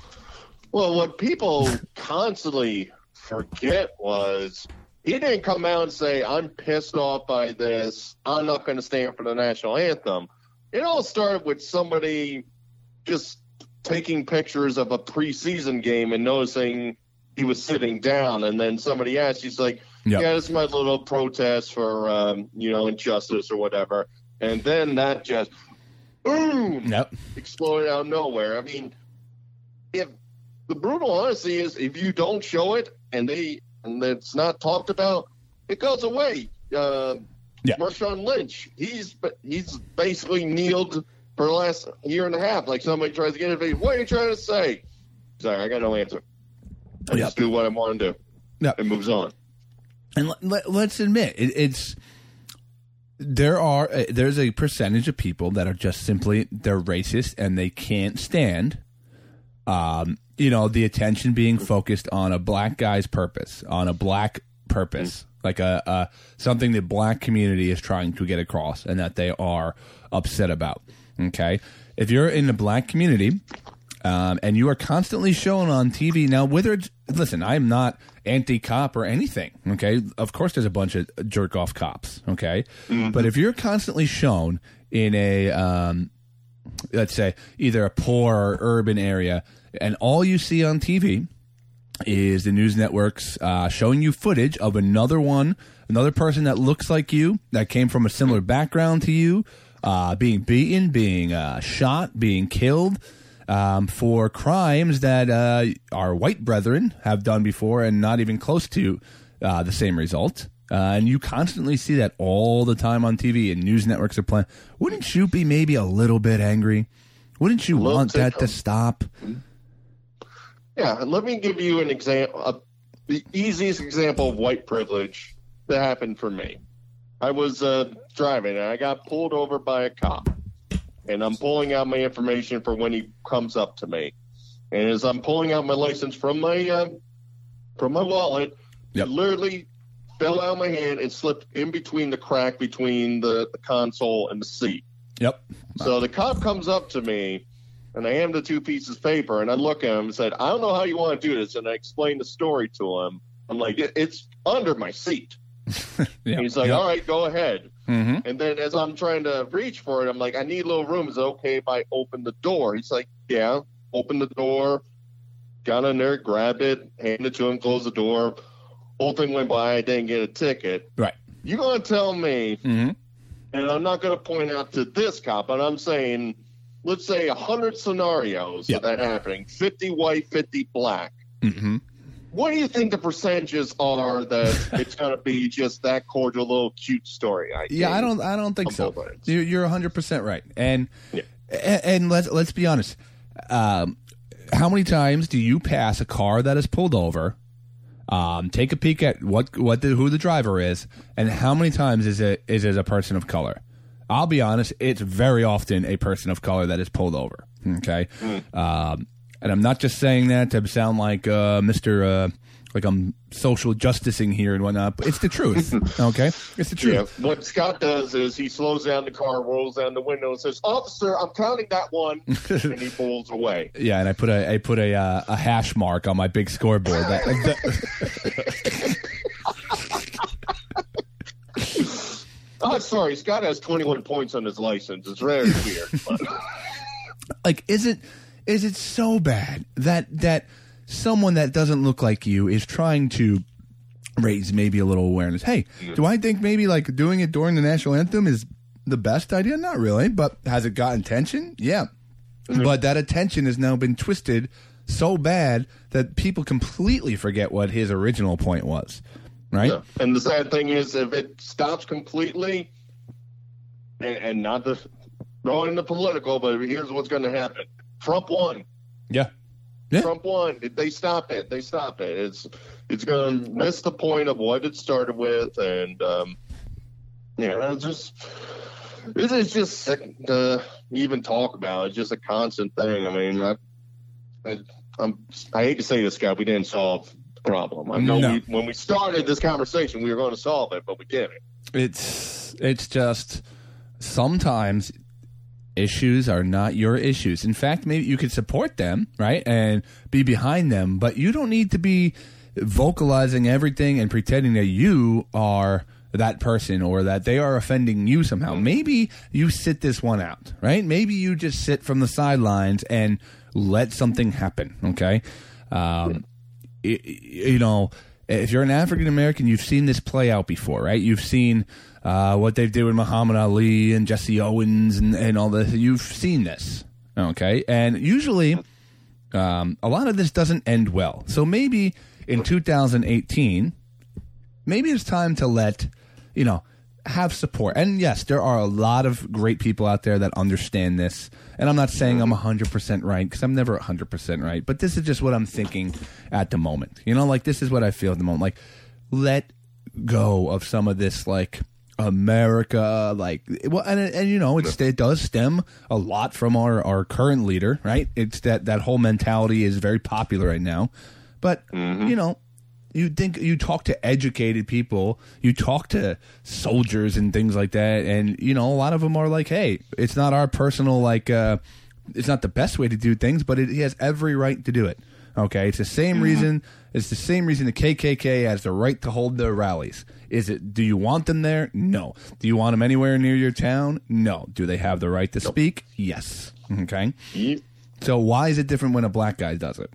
Well, what people constantly forget was he didn't come out and say, I'm pissed off by this. I'm not going to stand for the national anthem. It all started with somebody just taking pictures of a preseason game and noticing he was sitting down. And then somebody asked, he's like, Yep. yeah, this is my little protest for, um, you know, injustice or whatever. And then that just, boom, Yep. exploded out of nowhere. I mean, if the brutal honesty is, if you don't show it and they and it's not talked about, it goes away. Uh, Yeah. Marshawn Lynch, he's he's basically kneeled for the last year and a half. Like somebody tries to get it, what are you trying to say? Sorry, I got no answer. I Yep. just do what I want to do. Yep. It moves on. And let, let, let's admit, it, it's there are uh, there's a percentage of people that are just simply they're racist and they can't stand, um, you know, the attention being focused on a black guy's purpose, on a black purpose, like a, a something the black community is trying to get across and that they are upset about. Okay, if you're in the black community. Um, and you are constantly shown on T V now. Whether it's, listen, I'm not anti-cop or anything. Okay, of course, there's a bunch of jerk-off cops. Okay, mm-hmm. But if you're constantly shown in a, um, let's say, either a poor or urban area, and all you see on T V is the news networks uh, showing you footage of another one, another person that looks like you, that came from a similar background to you, uh, being beaten, being uh, shot, being killed. Um, for crimes that uh, our white brethren have done before and not even close to uh, the same result. uh, and you constantly see that all the time on T V and news networks are playing, wouldn't you be maybe a little bit angry? Wouldn't you want that to stop? Yeah, let me give you an example. Uh, the easiest example of white privilege that happened for me. I was uh, driving and I got pulled over by a cop, and I'm pulling out my information for when he comes up to me. And as I'm pulling out my license from my uh, from my wallet, yep. it literally fell out of my hand and slipped in between the crack between the, the console and the seat. Yep. So the cop comes up to me, and I hand him the two pieces of paper, and I look at him and said, I don't know how you want to do this. And I explained the story to him. I'm like, it's under my seat. Yep. And he's like, Yep. all right, go ahead. Mm-hmm. And then as I'm trying to reach for it, I'm like, I need a little room. Is it okay if I open the door? He's like, yeah. Open the door, got in there, grabbed it, handed it to him, closed the door. Whole thing went by. I didn't get a ticket. Right. You're going to tell me, Mm-hmm. and I'm not going to point out to this cop, but I'm saying, let's say one hundred scenarios Yep. of that happening, fifty white, fifty black. Mm-hmm. What do you think the percentages are that it's going to be just that cordial little cute story? I Yeah, think? I don't. I don't think On so. both ends. You're you're one hundred percent right. And Yeah. and, and let's let's be honest. Um, how many times do you pass a car that is pulled over? Um, take a peek at what what the, who the driver is, and how many times is it is it a person of color? I'll be honest, it's very often a person of color that is pulled over. Okay, Mm. um, and I'm not just saying that to sound like uh, Mister Uh, like I'm social justicing here and whatnot, but it's the truth. Okay, it's the truth. Yeah. What Scott does is he slows down the car, rolls down the window, and says, "Officer, I'm counting that one," and he pulls away. Yeah, and I put a I put a uh, a hash mark on my big scoreboard. That, that- Oh, sorry, Scott has twenty-one points on his license. It's very weird. But... like, is it is it so bad that that someone that doesn't look like you is trying to raise maybe a little awareness? Hey, do I think maybe like doing it during the national anthem is the best idea? Not really, but has it gotten attention? Yeah, but that attention has now been twisted so bad that people completely forget what his original point was. Right. Yeah. And the sad thing is, if it stops completely, and, and not to throw it into political, but here's what's going to happen: Trump won. Yeah. Yeah. Trump won. They stop it. They stop it. It's it's going to miss the point of what it started with, and um, yeah, it's just this is just sick to even talk about. It's just a constant thing. I mean, I, I, I'm I hate to say this, Scott, we didn't solve the problem. I know No. we, when we started this conversation, we were going to solve it, but we didn't. It's it's just sometimes issues are not your issues. In fact, maybe you could support them, right, and be behind them, but you don't need to be vocalizing everything and pretending that you are that person or that they are offending you somehow. Maybe you sit this one out, right? Maybe you just sit from the sidelines and let something happen, okay? Um, it, you know, if you're an African American, you've seen this play out before, right? You've seen uh, what they did with Muhammad Ali and Jesse Owens and, and all this. You've seen this, okay? And usually, um, a lot of this doesn't end well. So maybe in two thousand eighteen, maybe it's time to let, you know, have support. And yes, there are a lot of great people out there that understand this. And I'm not saying I'm one hundred percent right, because I'm never one hundred percent right. But this is just what I'm thinking at the moment. You know, like, this is what I feel at the moment. Like, let go of some of this, like, America, like, well, and, and you know, it's, it does stem a lot from our, our current leader, right? It's that, that whole mentality is very popular right now. But, you know, you think you talk to educated people, you talk to soldiers and things like that, and you know a lot of them are like, "Hey, it's not our personal like, uh, it's not the best way to do things, but it, he has every right to do it." Okay, it's the same mm-hmm. reason. It's the same reason the K K K has the right to hold their rallies. Is it? Do you want them there? No. Do you want them anywhere near your town? No. Do they have the right to nope. speak? Yes. Okay. Yep. So why is it different when a black guy does it?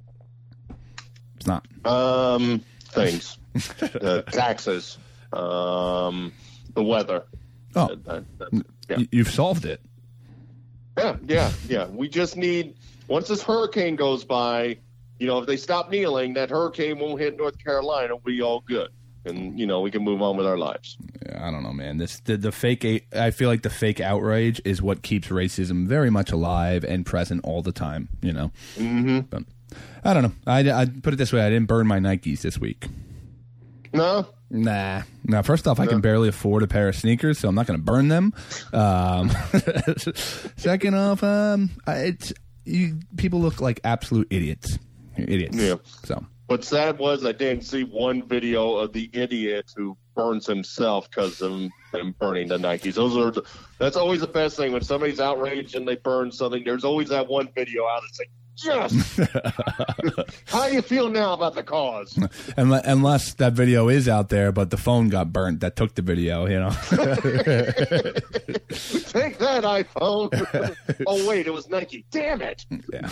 It's not. Um, things, the taxes, um, the weather. Oh, that, that, yeah. You've solved it. Yeah, yeah, yeah. We just need, once this hurricane goes by, you know, if they stop kneeling, that hurricane won't hit North Carolina. We'll be all good. and you know we can move on with our lives. Yeah, I don't know, man. This the, the fake. I feel like the fake outrage is what keeps racism very much alive and present all the time. You know. Mm-hmm. But I don't know. I I put it this way. I didn't burn my Nikes this week. No. Nah. Now, first off, I No. can barely afford a pair of sneakers, so I'm not going to burn them. Um, second off, um, I- it's you, people look like absolute idiots. Idiots. Yeah. So. What's sad was I didn't see one video of the idiot who burns himself because of him burning the Nikes. Those are the, that's always the best thing when somebody's outraged and they burn something. There's always that one video out that's like, yes. How do you feel now about the cause? Unless, unless that video is out there, but the phone got burnt that took the video, you know. Take that, iPhone. Oh wait, it was Nike. Damn it. Yeah.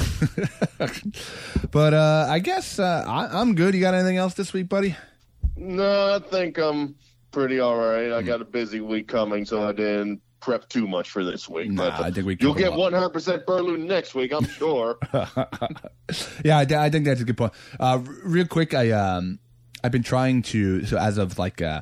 But uh, I guess uh, I, I'm good. You got anything else this week, buddy? No, I think I'm pretty all right. I got a busy week coming, so I didn't prep too much for this week. Nah, but I think we you'll covered a get lot. one hundred percent Burloo next week, I'm sure. Yeah, I, I think that's a good point. Uh, r- real quick, I um, I've been trying to. So as of like uh,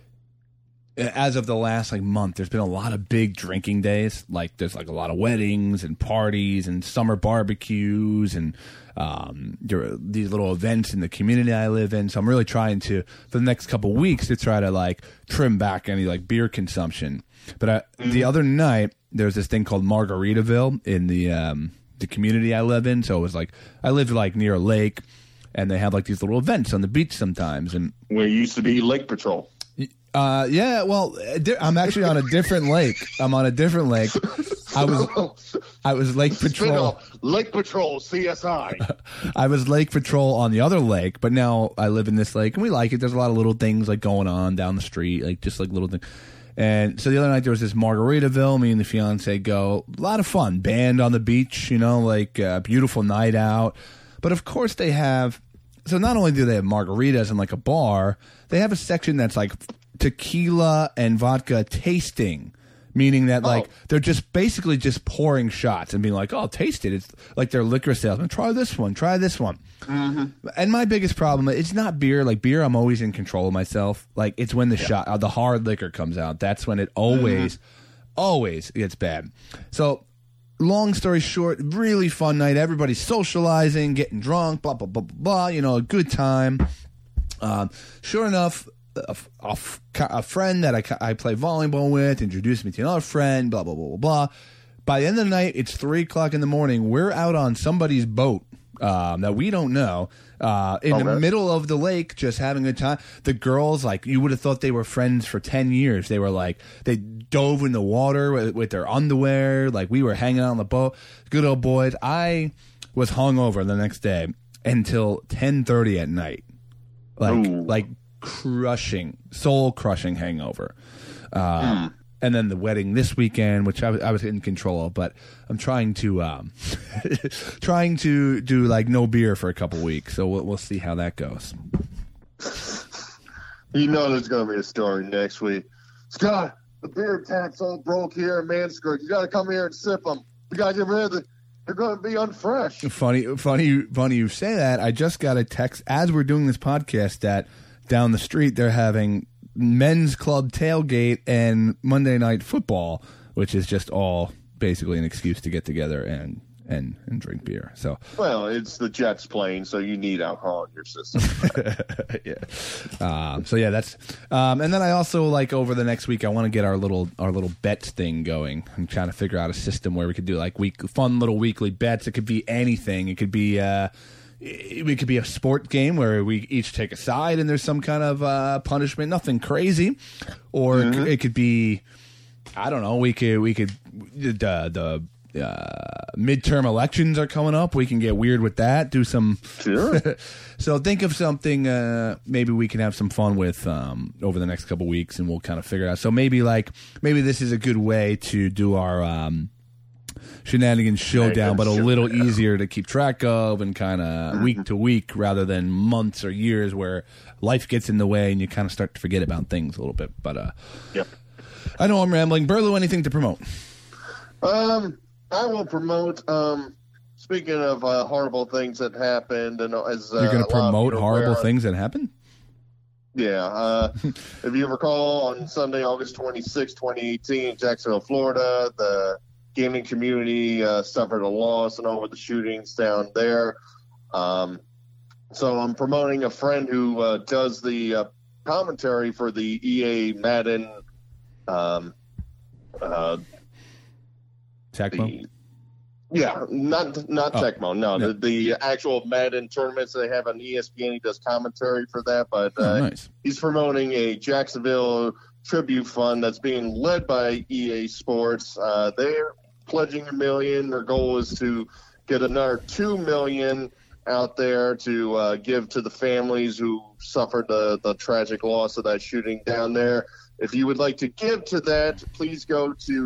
as of the last like month, there's been a lot of big drinking days. Like there's like a lot of weddings and parties and summer barbecues and um, there are these little events in the community I live in. So I'm really trying to for the next couple weeks to try to like trim back any like beer consumption. But I, the other night there's this thing called Margaritaville in the um, the community I live in. So it was like I live like near a lake, and they have like these little events on the beach sometimes. And Where it used to be Lake Patrol. uh, yeah, well, di- I'm actually on a different lake. I'm on a different lake. I was I was Lake Patrol. Spin-off, Lake Patrol, C S I. I was Lake Patrol on the other lake, but now I live in this lake, and we like it. There's a lot of little things like going on down the street, like just like little things. And so the other night there was this Margaritaville. Me and the fiance go. A lot of fun. Band on the beach, you know, like a beautiful night out. But of course they have. So not only do they have margaritas and like a bar, they have a section that's like tequila and vodka tasting. Meaning that, like, Oh. they're just basically just pouring shots and being like, oh, taste it. It's like their liquor salesman. Try this one. Try this one. Mm-hmm. And my biggest problem, it's not beer. Like, beer, I'm always in control of myself. Like, it's when the shot, uh, the hard liquor comes out. That's when it always, always gets bad. So, long story short, really fun night. Everybody's socializing, getting drunk, blah, blah, blah, blah, blah. You know, a good time. Um, sure enough, a, a, a friend that I, I play volleyball with introduced me to another friend, blah, blah, blah, blah, blah. By the end of the night, it's three o'clock in the morning. We're out on somebody's boat um, that we don't know uh, in Okay. the middle of the lake just having a time. The girls, like, you would have thought they were friends for ten years. They were like, they dove in the water with, with their underwear. Like, we were hanging out on the boat. Good old boys. I was hungover the next day until ten thirty at night. Like, Ooh. like crushing, soul crushing hangover. Um, Hmm. And then the wedding this weekend, which I, was- I was in control of, but I'm trying to, um, trying to do like no beer for a couple weeks. So we'll, we'll see how that goes. You know there's going to be a story next week. Scott, the beer taps all broke here in Manskirk. You got to come here and sip them. We got to get rid of it. They're going to be unfresh. Funny, funny, funny you say that. I just got a text as we're doing this podcast that down the street they're having men's club tailgate and Monday night football, which is just all basically an excuse to get together and and, and drink beer. So Well, it's the Jets playing, so you need alcohol in your system. yeah, um, so yeah, that's um, and then I also like over the next week I want to get our little our little bets thing going. I'm trying to figure out a system where we could do like week fun little weekly bets. It could be anything. It could be. Uh, It could be a sport game where we each take a side and there's some kind of uh, punishment, nothing crazy, or it, could, it could be, I don't know. We could we could the the uh, midterm elections are coming up. We can get weird with that. Do some Sure. So think of something. Uh, maybe we can have some fun with um, over the next couple weeks, and we'll kind of figure it out. So maybe like maybe this is a good way to do our. Um, Shenanigans showdown, but a little easier to keep track of and kind of week to week rather than months or years where life gets in the way and you kind of start to forget about things a little bit. But uh, Yep. I know I'm rambling. Burloo, anything to promote? Um, I will promote. Um, speaking of uh, horrible things that happened, and as uh, You're going a to lot of promote you are horrible aware- things that happen? Yeah. Uh, if you recall, on Sunday, August twenty-sixth, twenty eighteen, Jacksonville, Florida, the gaming community uh, suffered a loss and all with the shootings down there. Um, so I'm promoting a friend who uh, does the uh, commentary for the E A Madden um, uh, Tecmo? the- Yeah, not not Oh. Tecmo. No, Yeah. the, the actual Madden tournaments they have on E S P N. He does commentary for that, but Oh, uh, nice. he's promoting a Jacksonville tribute fund that's being led by E A Sports. Uh, they're pledging a million. Their goal is to get another two million out there to uh, give to the families who suffered the, the tragic loss of that shooting down there. If you would like to give to that, please go to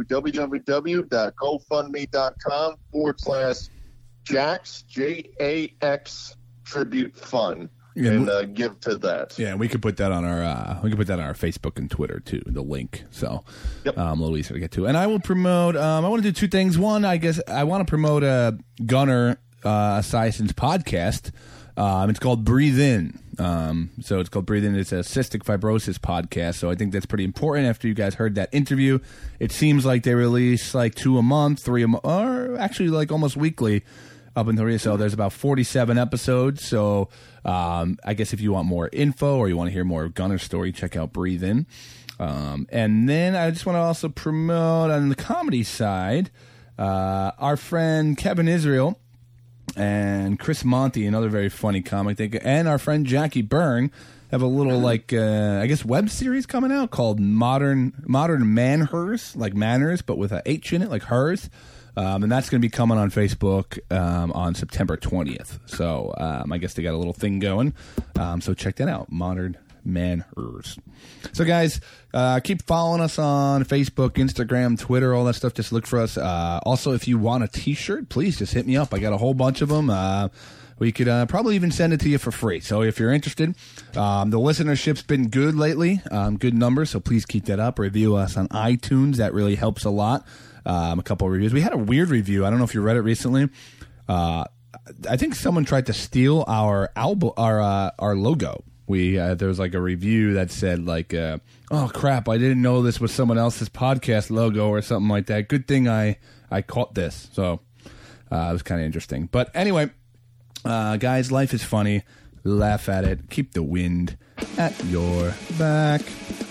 www.gofundme.com forward slash Jax, J A X Tribute Fund, Yeah, and we- uh, give to that. Yeah, we could put that on our uh, we could put that on our Facebook and Twitter too. The link, so Yep. um, a little easier to get to. And I will promote. Um, I want to do two things. One, I guess I want to promote a Gunnar uh, Esiason's podcast. Um, it's called Breathe In. Um, so it's called Breathe In. It's a cystic fibrosis podcast. So I think that's pretty important. After you guys heard that interview, it seems like they release like two a month, three a month, or actually like almost weekly up until here. So there's about forty-seven episodes. So um, I guess if you want more info or you want to hear more of Gunner's story, check out Breathe In. Um, and then I just want to also promote on the comedy side, uh, our friend Kevin Israel and Chris Monty, another very funny comic, they, and our friend Jackie Byrne have a little like uh, I guess web series coming out called Modern Modern Manhers, like manners, but with a H in it, like hers. Um, and that's going to be coming on Facebook um, on September twentieth. So um, I guess they got a little thing going. Um, so check that out, Modern Manhers. So guys, uh, keep following us on Facebook, Instagram, Twitter, all that stuff. Just look for us. Uh, also, if you want a T-shirt, please just hit me up. I got a whole bunch of them. Uh, we could uh, probably even send it to you for free. So if you're interested, um, the listenership's been good lately, um, good numbers. So please keep that up. Review us on iTunes. That really helps a lot. Um, a couple of reviews. We had a weird review. I don't know if you read it recently. Uh, I think someone tried to steal our album, our uh, our logo. We uh, there was like a review that said like, uh, "Oh crap, I didn't know this was someone else's podcast logo or something like that." Good thing I I caught this. So uh, it was kind of interesting. But anyway, uh, guys, life is funny. Laugh at it. Keep the wind at your back.